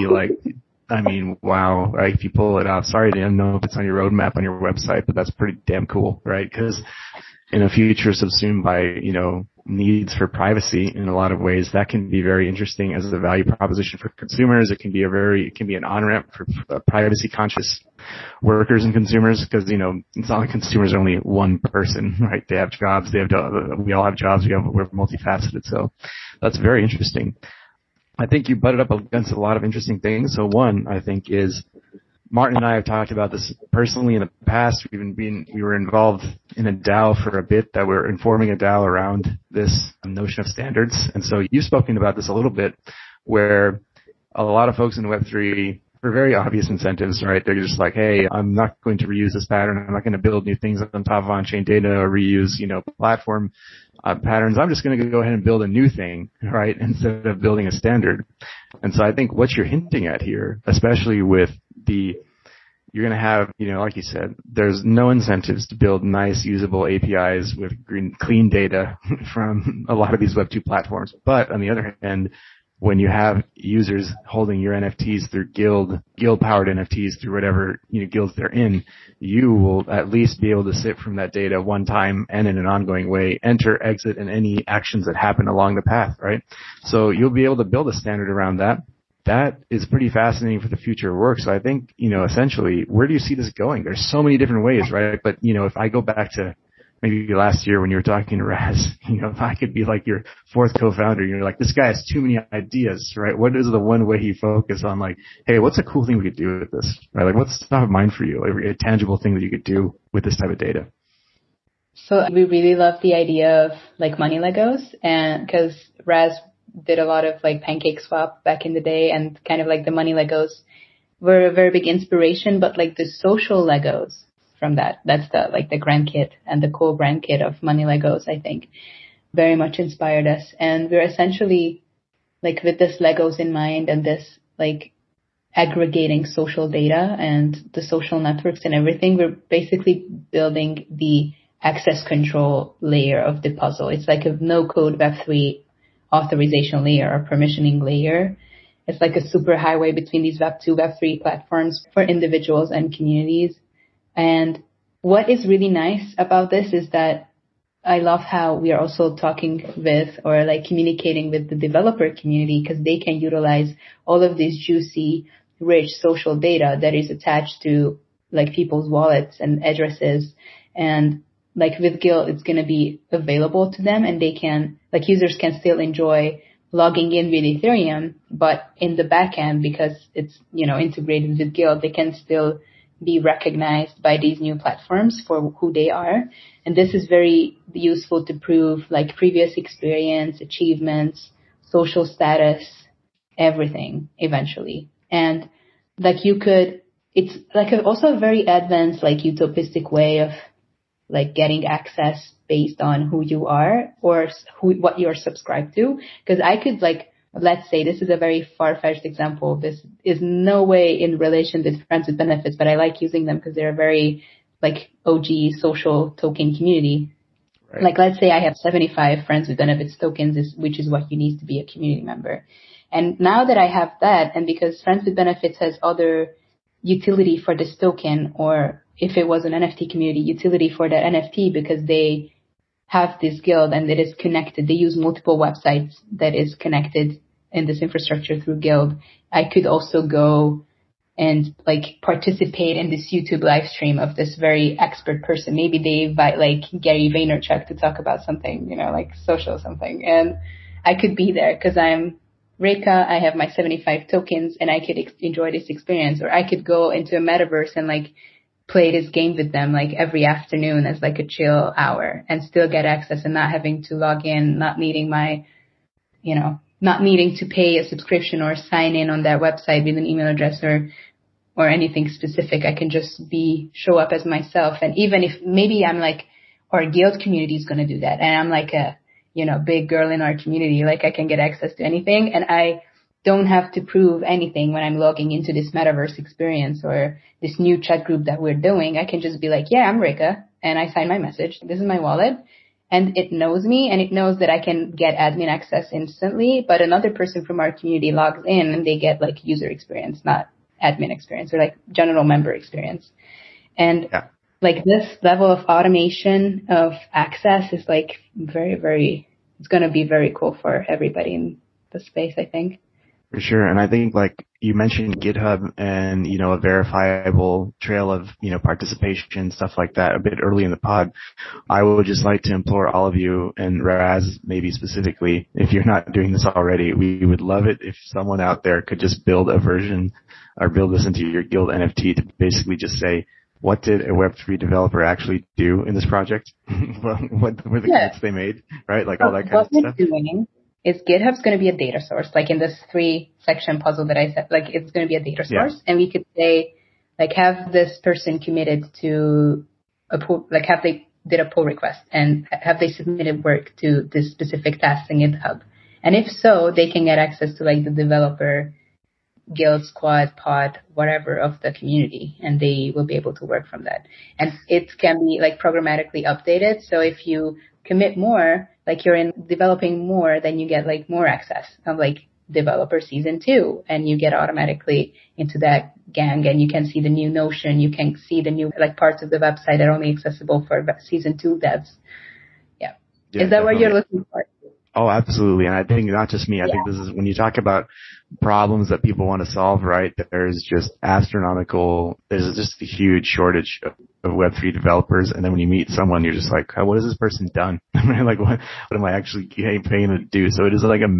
wow. Right? If you pull it off, sorry, I didn't know if it's on your roadmap on your website, but that's pretty damn cool, right? Because in a future subsumed by, needs for privacy in a lot of ways, that can be very interesting as a value proposition for consumers. It can be an on-ramp for privacy conscious workers and consumers, because, it's not like consumers are only one person, right? They have jobs, we all have jobs, we're multifaceted. So that's very interesting. I think you butted up against a lot of interesting things. So one, I think, is Martin and I have talked about this personally in the past. We were involved in a DAO for a bit that we're informing a DAO around this notion of standards. And so you've spoken about this a little bit, where a lot of folks in Web3, for very obvious incentives, right? They're just like, hey, I'm not going to reuse this pattern. I'm not going to build new things on top of on-chain data or reuse, platform patterns. I'm just going to go ahead and build a new thing, right? Instead of building a standard. And so I think what you're hinting at here, especially with you're going to have, like you said, there's no incentives to build nice, usable APIs with clean data from a lot of these Web2 platforms. But on the other hand, when you have users holding your NFTs through guild-powered NFTs through whatever guilds they're in, you will at least be able to sit from that data one time and in an ongoing way, enter, exit, and any actions that happen along the path, right? So you'll be able to build a standard around that. That is pretty fascinating for the future of work. So I think, essentially, where do you see this going? There's so many different ways, right? But, if I go back to maybe last year when you were talking to Raz, if I could be like your fourth co-founder, you're like, this guy has too many ideas, right? What is the one way you focus on, like, hey, what's a cool thing we could do with this, right? Like, what's top of mind for you? A tangible thing that you could do with this type of data?
So we really love the idea of like money Legos, and because Raz did a lot of like PancakeSwap back in the day, and kind of like the money Legos were a very big inspiration, but like the social Legos from that's the grand kit and the cool brand kit of money Legos, I think very much inspired us. And we're essentially like with this Legos in mind and this like aggregating social data and the social networks and everything, we're basically building the access control layer of the puzzle. It's like a no-code Web3 authorization layer or permissioning layer. It's like a super highway between these Web2, Web3 platforms for individuals and communities. And what is really nice about this is that I love how we are also talking with or like communicating with the developer community, because they can utilize all of this juicy, rich social data that is attached to like people's wallets and addresses. And like with Guild, it's going to be available to them, and they can, like users can still enjoy logging in with Ethereum, but in the backend, because it's, integrated with Guild, they can still be recognized by these new platforms for who they are. And this is very useful to prove like previous experience, achievements, social status, everything eventually. And like it's like also a very advanced, like utopistic way of like getting access based on who you are or what you're subscribed to. Because I could like, let's say this is a very far-fetched example. This is no way in relation with Friends with Benefits, but I like using them because they're a very like OG social token community. Right. Like let's say I have 75 Friends with Benefits tokens, which is what you need to be a community member. And now that I have that, and because Friends with Benefits has other utility for this token, or if it was an NFT community, utility for that NFT, because they have this guild and it is connected. They use multiple websites that is connected in this infrastructure through Guild. I could also go and like participate in this YouTube live stream of this very expert person. Maybe they invite like Gary Vaynerchuk to talk about something, like social something. And I could be there because I'm Reka, I have my 75 tokens and I could enjoy this experience. Or I could go into a metaverse and like play this game with them like every afternoon as like a chill hour and still get access and not having to log in, not needing not needing to pay a subscription or sign in on that website with an email address or anything specific. I can just show up as myself. And even if maybe I'm like, our guild community is going to do that. And I'm like a, big girl in our community, like I can get access to anything. And I don't have to prove anything when I'm logging into this metaverse experience or this new chat group that we're doing. I can just be like, yeah, I'm Reka, and I sign my message. This is my wallet. And it knows me, and it knows that I can get admin access instantly. But another person from our community logs in and they get like user experience, not admin experience or like general member experience. And like this level of automation of access is like very, very, it's going to be very cool for everybody in the space, I think.
For sure. And I think like you mentioned GitHub and, a verifiable trail of, participation, stuff like that a bit early in the pod. I would just like to implore all of you and Raz maybe specifically, if you're not doing this already, we would love it if someone out there could just build a version or build this into your guild NFT to basically just say, what did a Web3 developer actually do in this project? What were the commits they made, right? Like all that kind of stuff.
What we're doing is GitHub's going to be a data source, like in this 3-section puzzle that I said, like it's going to be a data source. And we could say, like, have this person committed to a pull, like have they did a pull request and have they submitted work to this specific task in GitHub? And if so, they can get access to like the developer guild, squad, pod, whatever of the community, and they will be able to work from that. And it can be like programmatically updated. So if you commit more, like you're in developing more, then you get like more access of like developer season 2, and you get automatically into that gang, and you can see the new Notion, you can see the new like parts of the website that are only accessible for season 2 devs. Yeah. Is that
definitely
what you're looking for?
Oh, absolutely. And I think not just me. I think this is when you talk about problems that people want to solve, right? There's just there's just a huge shortage of Web3 developers. And then when you meet someone, you're just like, oh, what has this person done? Like, what am I actually paying to do? So it is like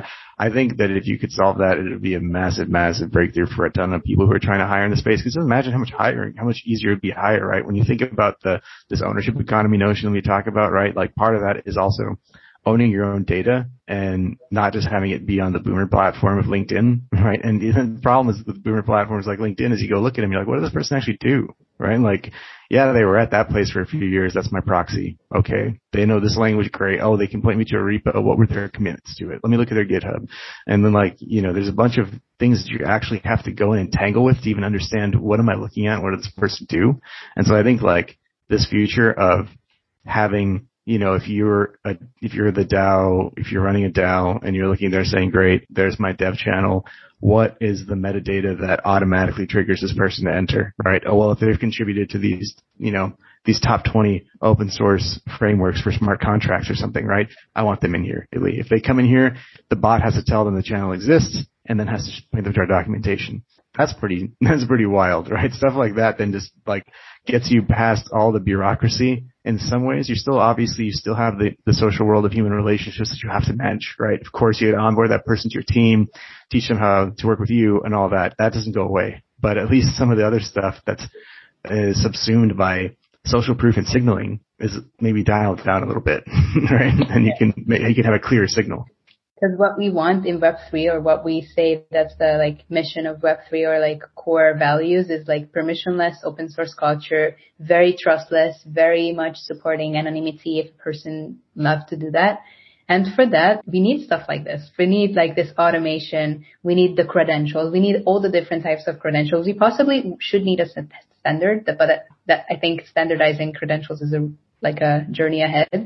I think that if you could solve that, it would be a massive, massive breakthrough for a ton of people who are trying to hire in the space. Because imagine how much easier it would be to hire, right? When you think about this ownership economy notion we talk about, right? Like part of that is also owning your own data and not just having it be on the boomer platform of LinkedIn, right? And the problem is with boomer platforms like LinkedIn is you go look at them, you're like, what does this person actually do, right? Like, yeah, they were at that place for a few years. That's my proxy. Okay. They know this language. Great. Oh, they can point me to a repo. What were their commitments to it? Let me look at their GitHub. And then like, there's a bunch of things that you actually have to go in and tangle with to even understand what am I looking at? What does this person do? And so I think like this future of having, if you're the DAO, if you're running a DAO and you're looking there saying, great, there's my dev channel, what is the metadata that automatically triggers this person to enter, right? Oh, well, if they've contributed to these, these top 20 open source frameworks for smart contracts or something, right? I want them in here. If they come in here, the bot has to tell them the channel exists and then has to point them to our documentation. That's pretty wild, right? Stuff like that then just like gets you past all the bureaucracy. In some ways, you still have the social world of human relationships that you have to manage, right? Of course, you onboard that person to your team, teach them how to work with you and all that. That doesn't go away. But at least some of the other stuff that's subsumed by social proof and signaling is maybe dialed down a little bit, right? And you can have a clearer signal.
Because what we want in Web3, or what we say that's the like mission of Web3 or like core values, is like permissionless open source culture, very trustless, very much supporting anonymity if a person loves to do that. And for that, we need stuff like this. We need like this automation. We need the credentials. We need all the different types of credentials. We possibly should need a standard, but that I think standardizing credentials is a journey ahead.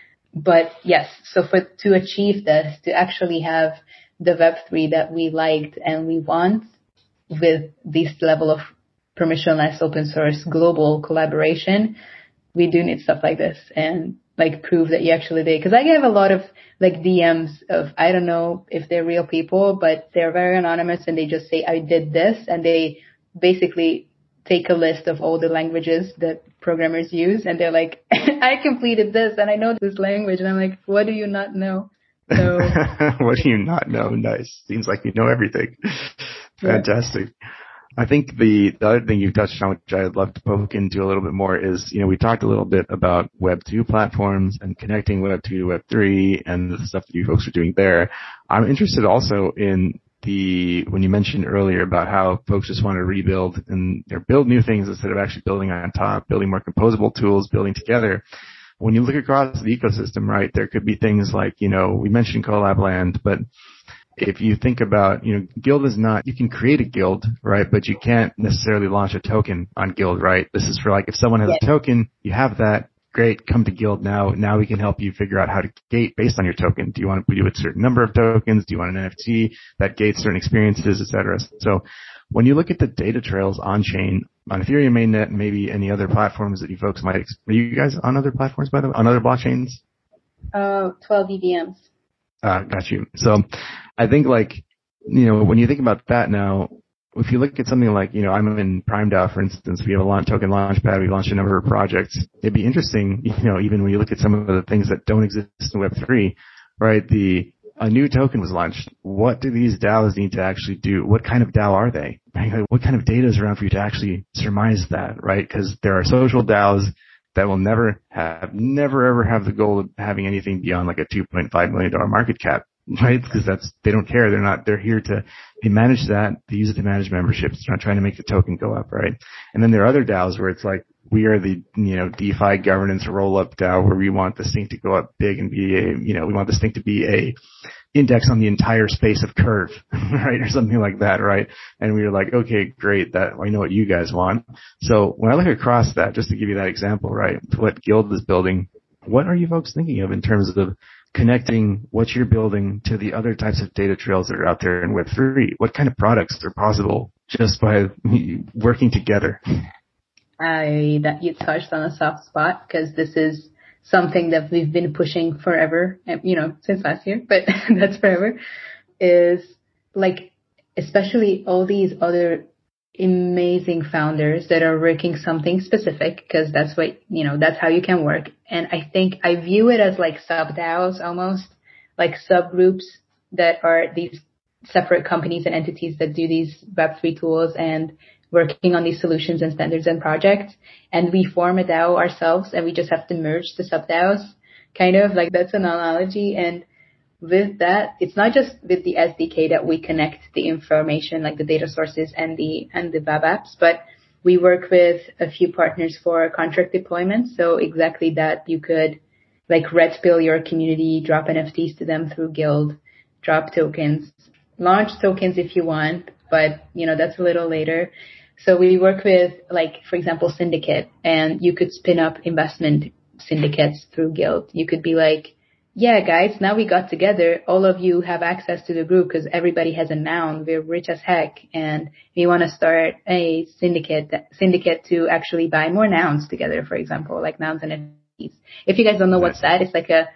But yes, so to achieve this, to actually have the Web3 that we liked and we want with this level of permissionless open source global collaboration, we do need stuff like this and like prove that you actually did. Because I get a lot of like DMs of, I don't know if they're real people, but they're very anonymous and they just say, I did this. And they basically take a list of all the languages that programmers use, and they're like, I completed this and I know this language. And I'm like, what do you not know? So
what do you not know? Nice. Seems like you know everything. Fantastic. I think the other thing you touched on, which I'd love to poke into a little bit more, is, we talked a little bit about Web 2 platforms and connecting Web 2 to Web 3 and the stuff that you folks are doing there. I'm interested also in when you mentioned earlier about how folks just want to rebuild and build new things instead of actually building on top, building more composable tools, building together. When you look across the ecosystem, right, there could be things like, we mentioned Collab Land, but if you think about, Guild is not, you can create a guild, right, but you can't necessarily launch a token on Guild, right? This is for if someone has a token, you have that, great, come to Guild now. Now we can help you figure out how to gate based on your token. Do you want to do a certain number of tokens? Do you want an NFT that gates certain experiences, et cetera? So when you look at the data trails on chain, on Ethereum mainnet, and maybe any other platforms that you folks might, are you guys on other platforms, by the way, on other blockchains?
12 EVMs.
Got you. So I think when you think about that now, if you look at something like, I'm in Prime DAO, for instance, we have a token launchpad, we launched a number of projects. It'd be interesting, even when you look at some of the things that don't exist in Web3, right? A new token was launched. What do these DAOs need to actually do? What kind of DAO are they? What kind of data is around for you to actually surmise that, right? Because there are social DAOs that will never ever have the goal of having anything beyond a $2.5 million market cap, right? Because they don't care. They're here they manage that. They use it to manage memberships. They're not trying to make the token go up, right? And then there are other DAOs where it's we are the, DeFi governance roll-up DAO where we want this thing to go up big and be we want this thing to be a index on the entire space of Curve, right? Or something like that, right? And we were okay, great, I know what you guys want. So when I look across that, just to give you that example, right, what Guild is building, what are you folks thinking of in terms of connecting what you're building to the other types of data trails that are out there in Web3? What kind of products are possible just by working together?
That you touched on a soft spot, because this is something that we've been pushing forever, since last year, but that's forever, is especially all these other amazing founders that are working something specific, because that's what, that's how you can work. And I think I view it as sub-DAOs almost, subgroups that are these separate companies and entities that do these Web3 tools and working on these solutions and standards and projects. And we form a DAO ourselves and we just have to merge the sub-DAOs, kind of that's an analogy. And with that, it's not just with the SDK that we connect the information, the data sources and the web apps, but we work with a few partners for contract deployment. So exactly that, you could red pill your community, drop NFTs to them through Guild, drop tokens, launch tokens if you want, but that's a little later. So we work with for example, Syndicate, and you could spin up investment syndicates through Guild. You could be yeah, guys, now we got together. All of you have access to the group because everybody has a noun. We're rich as heck, and we want to start a syndicate to actually buy more nouns together, for example, nouns and NFTs. If you guys don't know what's that, it's a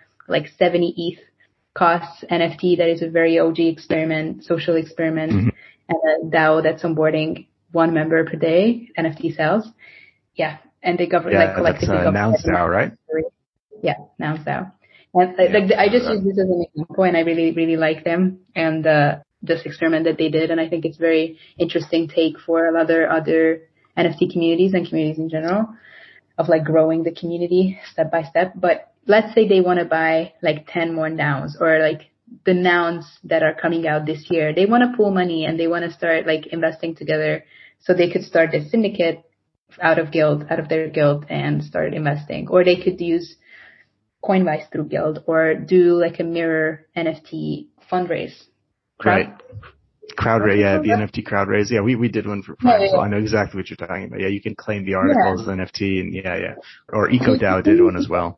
70 ETH costs NFT that is a very OG experiment, social experiment, and a DAO that's onboarding 1 member per day, NFT sales. Yeah, and they govern collectively.
That's Nouns DAO, right?
Yeah, Nouns DAO. And I just use this as an example, and I really, really like them and this experiment that they did. And I think it's very interesting take for a lot of other NFT communities and communities in general of growing the community step by step. But let's say they want to buy 10 more nouns, or the nouns that are coming out this year. They want to pool money and they want to start investing together, so they could start a syndicate out of their guild and start investing. Or they could use Coinbase through Guild, or do a mirror NFT fundraise.
Right. Crowdraise, yeah, the NFT crowdraise. Yeah, we did one for Prime, so I know exactly what you're talking about. Yeah, you can claim the articles as NFT, and yeah. Or EcoDAO did one as well.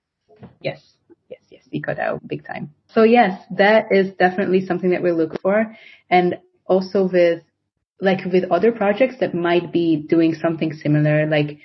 Yes, EcoDAO, big time. So yes, that is definitely something that we look for. And also with other projects that might be doing something similar,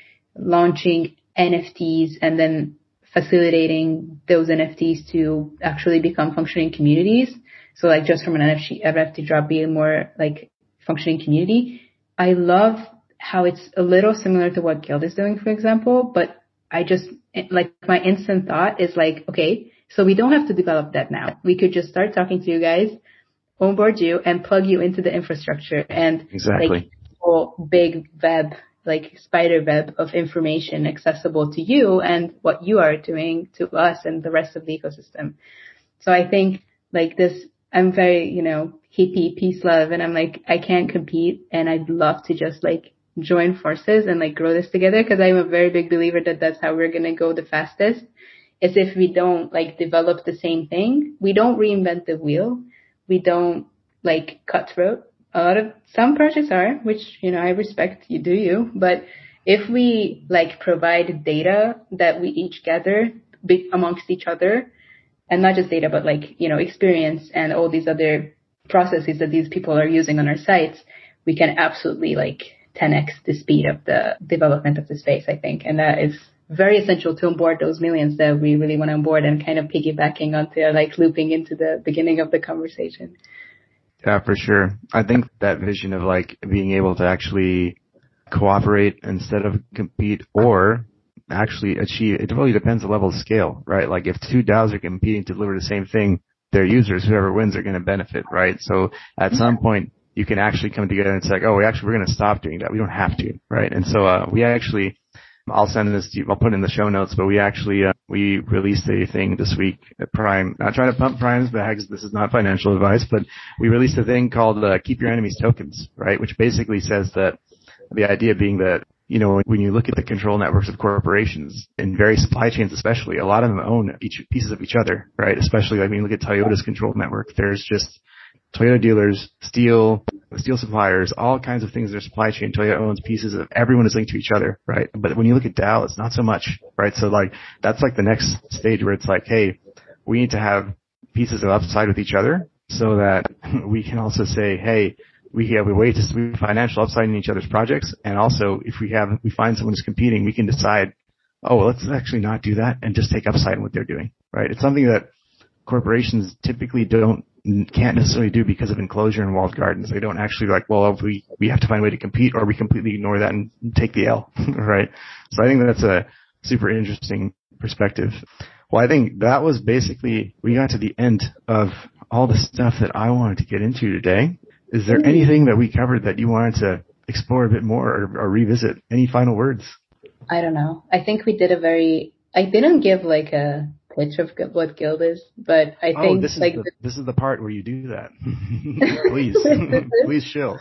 launching NFTs and then facilitating those NFTs to actually become functioning communities. So just from an NFT drop being more functioning community. I love how it's a little similar to what Guild is doing, for example, but I just my instant thought is okay, So we don't have to develop that now. We could just start talking to you guys, onboard you, and plug you into the infrastructure and
exactly
whole big web, like spider web of information accessible to you and what you are doing to us and the rest of the ecosystem. So I think like this, I'm very, hippie, peace, love, and I'm like, I can't compete, and I'd love to just like join forces and like grow this together, because I'm a very big believer that that's how we're going to go the fastest, is if we don't like develop the same thing. We don't reinvent the wheel. We don't like cutthroat. Some projects are, which, I respect, you do you, but if we like provide data that we each gather amongst each other, and not just data, but like, experience and all these other processes that these people are using on our sites, we can absolutely like 10x the speed of the development of the space, I think. And that is very essential to onboard those millions that we really want to onboard, and kind of piggybacking onto like looping into the beginning of the conversation.
Yeah, for sure. I think that vision of like being able to actually cooperate instead of compete, or actually achieve, it really depends on the level of scale, right? Like if two DAOs are competing to deliver the same thing, their users, whoever wins, are going to benefit, right? So at some point, you can actually come together and say, like, oh, we're going to stop doing that. We don't have to, right? And so we actually, I'll send this to you, I'll put it in the show notes, but we actually, we released a thing this week at Prime. Not trying to pump Prime's bags, this is not financial advice, but we released a thing called Keep Your Enemies Tokens, right? Which basically says that the idea being that, when you look at the control networks of corporations, in various supply chains especially, a lot of them own pieces of each other, right? Especially like when you look at Toyota's control network, there's just Toyota dealers, steel suppliers, all kinds of things in their supply chain. Toyota owns pieces of, everyone is linked to each other, right? But when you look at DAO, it's not so much, right? So like, that's like the next stage where it's like, hey, we need to have pieces of upside with each other so that we can also say, hey, we have a way to see financial upside in each other's projects. And also, if we find someone who's competing, we can decide, oh, well, let's actually not do that and just take upside in what they're doing, right? It's something that corporations typically can't necessarily do because of enclosure and walled gardens. They don't actually like, well, we have to find a way to compete, or we completely ignore that and take the L, right? So I think that's a super interesting perspective. Well, I think that was basically, we got to the end of all the stuff that I wanted to get into today. Is there anything that we covered that you wanted to explore a bit more or revisit? Any final words? I
don't know. I think we did I didn't give like a pitch of what Guild is, but I think
this is the part where you do that. Please chill.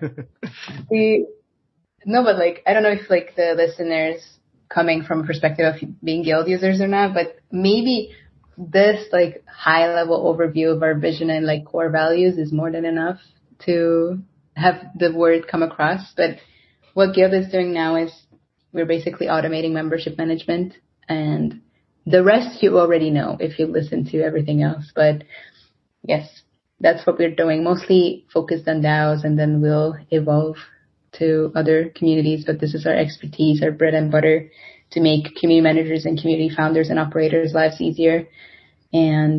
No, but like, I don't know if like the listeners coming from a perspective of being Guild users or not, but maybe this like high level overview of our vision and like core values is more than enough to have the word come across. But what Guild is doing now is we're basically automating membership management, and the rest you already know if you listen to everything else. But yes, that's what we're doing, mostly focused on DAOs, and then we'll evolve to other communities. But this is our expertise, our bread and butter, to make community managers and community founders and operators' lives easier. And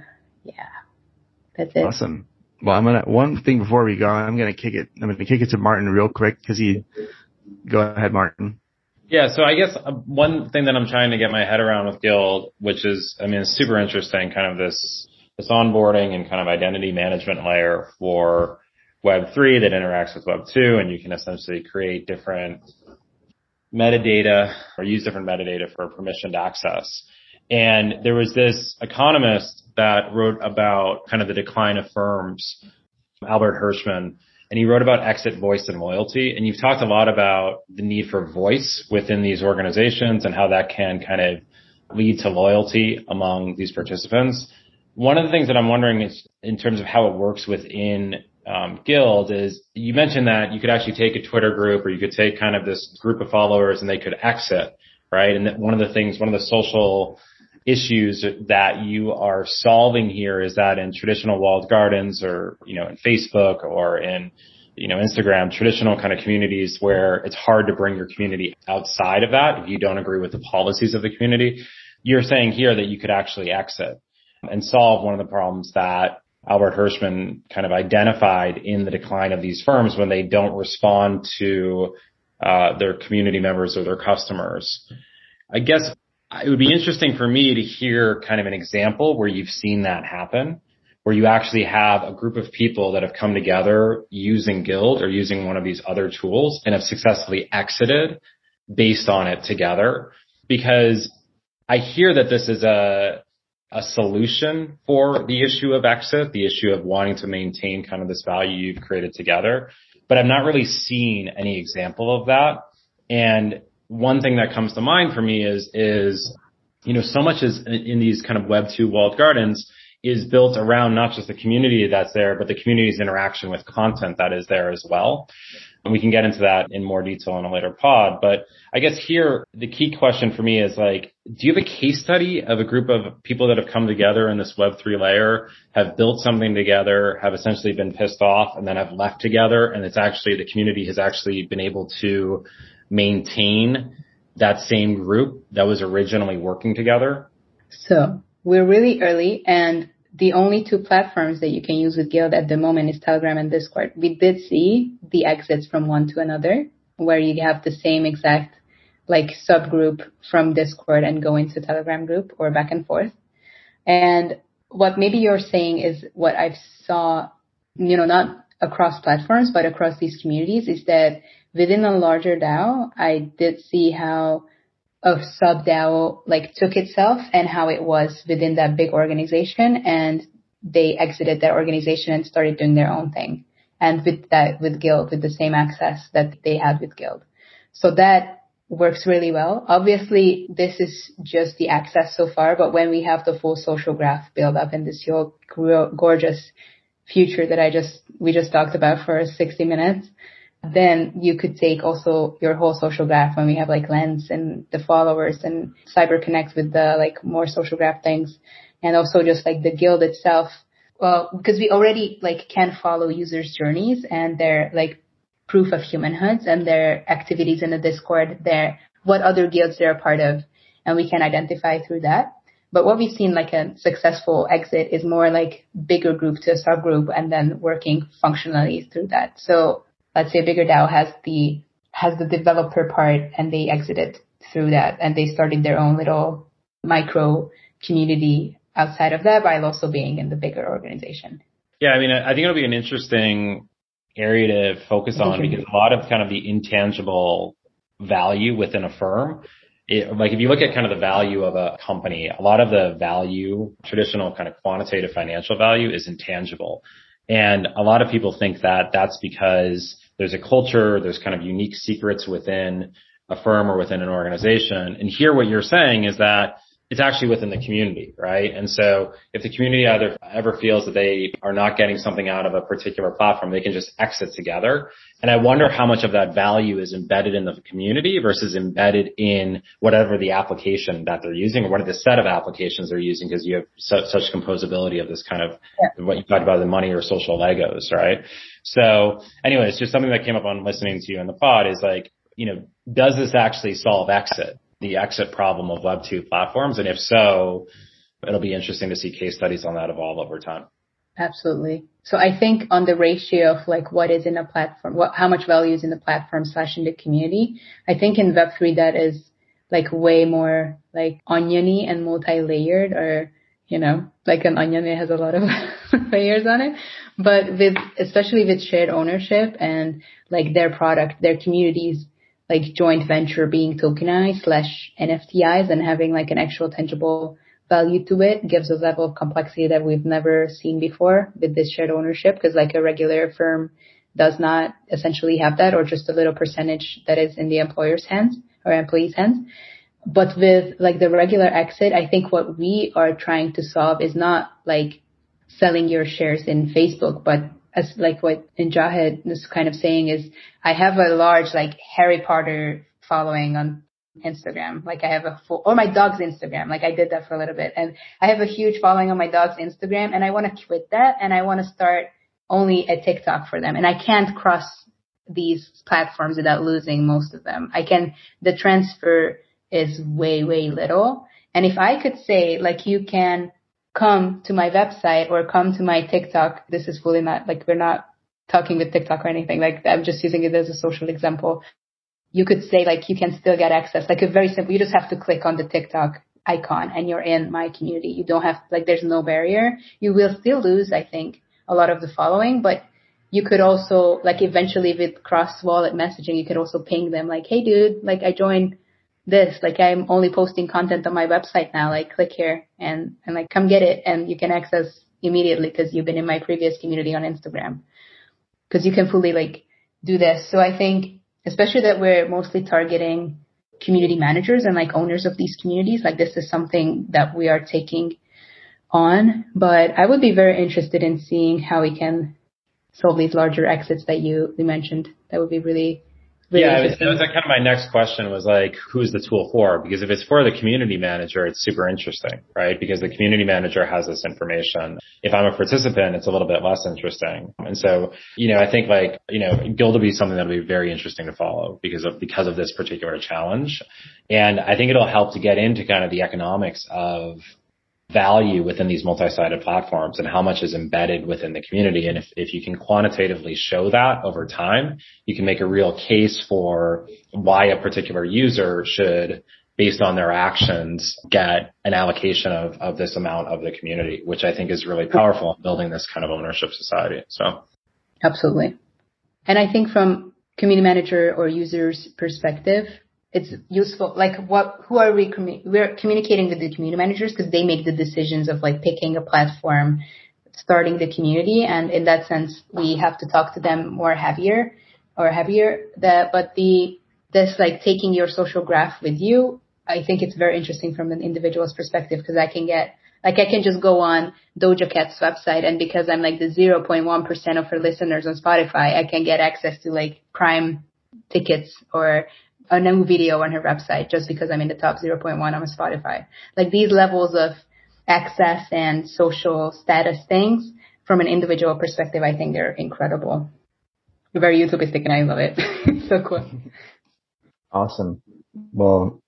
that's it.
Awesome. Well, one thing before we go, I'm gonna kick it to Martin real quick, because go ahead, Martin.
Yeah, so I guess one thing that I'm trying to get my head around with Guild, which is, it's super interesting, kind of this onboarding and kind of identity management layer for Web3 that interacts with Web2, and you can essentially create different metadata or use different metadata for permissioned access. And there was this economist that wrote about kind of the decline of firms, Albert Hirschman, and he wrote about exit, voice, and loyalty. And you've talked a lot about the need for voice within these organizations and how that can kind of lead to loyalty among these participants. One of the things that I'm wondering is, in terms of how it works within Guild, is you mentioned that you could actually take a Twitter group, or you could take kind of this group of followers and they could exit, right? And that one of the social issues that you are solving here is that in traditional walled gardens, or, in Facebook, or in, Instagram, traditional kind of communities where it's hard to bring your community outside of that if you don't agree with the policies of the community, you're saying here that you could actually exit and solve one of the problems that Albert Hirschman kind of identified in the decline of these firms when they don't respond to their community members or their customers. I guess it would be interesting for me to hear kind of an example where you've seen that happen, where you actually have a group of people that have come together using Guild or using one of these other tools and have successfully exited based on it together. Because I hear that this is a solution for the issue of exit, the issue of wanting to maintain kind of this value you've created together. But I've not really seen any example of that. And one thing that comes to mind for me is, so much is in these kind of Web2 walled gardens is built around not just the community that's there, but the community's interaction with content that is there as well. And we can get into that in more detail in a later pod. But I guess here, the key question for me is do you have a case study of a group of people that have come together in this Web3 layer, have built something together, have essentially been pissed off and then have left together? And the community has actually been able to maintain that same group that was originally working together?
So we're really early, and the only two platforms that you can use with Guild at the moment is Telegram and Discord. We did see the exits from one to another, where you have the same exact subgroup from Discord and go into Telegram group or back and forth. And what maybe you're saying is what I've saw, not across platforms, but across these communities, is that within a larger DAO, I did see how a sub DAO took itself and how it was within that big organization, and they exited that organization and started doing their own thing. And with Guild, with the same access that they had with Guild. So that works really well. Obviously, this is just the access so far, but when we have the full social graph build up and this whole gorgeous future that we just talked about for 60 minutes, then you could take also your whole social graph when we have Lens and the followers and CyberConnect with the more social graph things, and also just the Guild itself. Well, because we already can follow users' journeys and their proof of humanhoods and their activities in the Discord, what other guilds they're a part of, and we can identify through that. But what we've seen a successful exit is more bigger group to a subgroup and then working functionally through that. So let's say a bigger DAO has the developer part and they exited through that and they started their own little micro community outside of that while also being in the bigger organization.
Yeah, I mean, I think it'll be an interesting area to focus on because a lot of kind of the intangible value within a firm, if you look at kind of the value of a company, a lot of the value, traditional kind of quantitative financial value is intangible. And a lot of people think that that's because there's a culture, there's kind of unique secrets within a firm or within an organization. And here what you're saying is that it's actually within the community, right? And so if the community ever feels that they are not getting something out of a particular platform, they can just exit together. And I wonder how much of that value is embedded in the community versus embedded in whatever the application that they're using or what are the set of applications they're using, because you have such composability of this kind of what you talked about, the money or social Legos, right? So anyway, it's just something that came up on listening to you in the pod is does this actually solve the exit problem of Web2 platforms? And if so, it'll be interesting to see case studies on that evolve over time.
Absolutely. So I think on the ratio of what is in a platform, how much value is in the platform / in the community, I think in Web3 that is way more oniony and multi-layered, or, an onion, it has a lot of layers on it. But especially with shared ownership and their product, their communities, joint venture being tokenized / NFTIs and having an actual tangible value to it gives a level of complexity that we've never seen before with this shared ownership, because a regular firm does not essentially have that, or just a little percentage that is in the employer's hands or employee's hands. But with the regular exit, I think what we are trying to solve is not selling your shares in Facebook, but as what Jahed is kind of saying is, I have a large Harry Potter following on Instagram. I have or my dog's Instagram. I did that for a little bit, and I have a huge following on my dog's Instagram, and I want to quit that, and I want to start only a TikTok for them. And I can't cross these platforms without losing most of them. The transfer is way, way little. And if I could say you can come to my website or come to my TikTok, this is fully not we're not talking with TikTok or anything. I'm just using it as a social example. you could say like you can still get access. Like a very simple, you just have to click on the TikTok icon and you're in my community. You don't have, like, there's no barrier. You will still lose, I think, a lot of the following, but you could also, like, eventually with cross-wallet messaging, you could also ping them like, hey dude, like I joined this, like I'm only posting content on my website now, like click here and like come get it. And you can access immediately because you've been in my previous community on Instagram, because you can fully like do this. So I think, especially that we're mostly targeting community managers and like owners of these communities, like this is something that we are taking on. But I would be very interested in seeing how we can solve these larger exits that you mentioned. That would be really
that was kind of my next question, was like, who's the tool for? Because if it's for the community manager, it's super interesting, right? Because the community manager has this information. If I'm a participant, it's a little bit less interesting. And so, I think like, Guild will be something that'll be very interesting to follow because of this particular challenge. And I think it'll help to get into kind of the economics of value within these multi-sided platforms and how much is embedded within the community. And if you can quantitatively show that over time, you can make a real case for why a particular user should, based on their actions, get an allocation of this amount of the community, which I think is really powerful in building this kind of ownership society. So.
Absolutely. And I think from community manager or user's perspective, it's useful, like we're communicating with the community managers because they make the decisions of like picking a platform, starting the community. And in that sense, we have to talk to them more heavier. But this like taking your social graph with you, I think it's very interesting from an individual's perspective, because I can just go on Doja Cat's website, and because I'm like the 0.1% of her listeners on Spotify, I can get access to like Prime tickets or a new video on her website just because I'm in the top 0.1 on Spotify. Like these levels of access and social status things from an individual perspective, I think they're incredible. They're very utopistic and I love it. It's so cool.
Awesome. Well,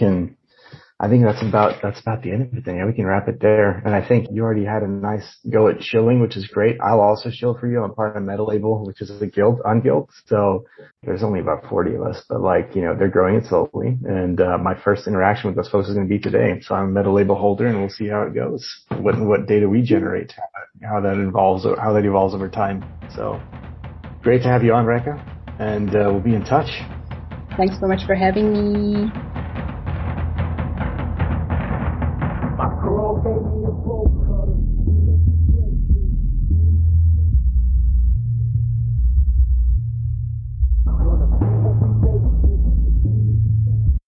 I think that's about the end of it then. Yeah, we can wrap it there. And I think you already had a nice go at shilling, which is great. I'll also shill for you. I'm part of MetaLabel, which is a guild on Guild. So there's only about 40 of us, but they're growing it slowly. And my first interaction with those folks is going to be today. So I'm a MetaLabel holder, and we'll see how it goes. What data we generate, how that evolves over time. So great to have you on, Rekha. And we'll be in touch.
Thanks so much for having me.
Girl gave me a boat.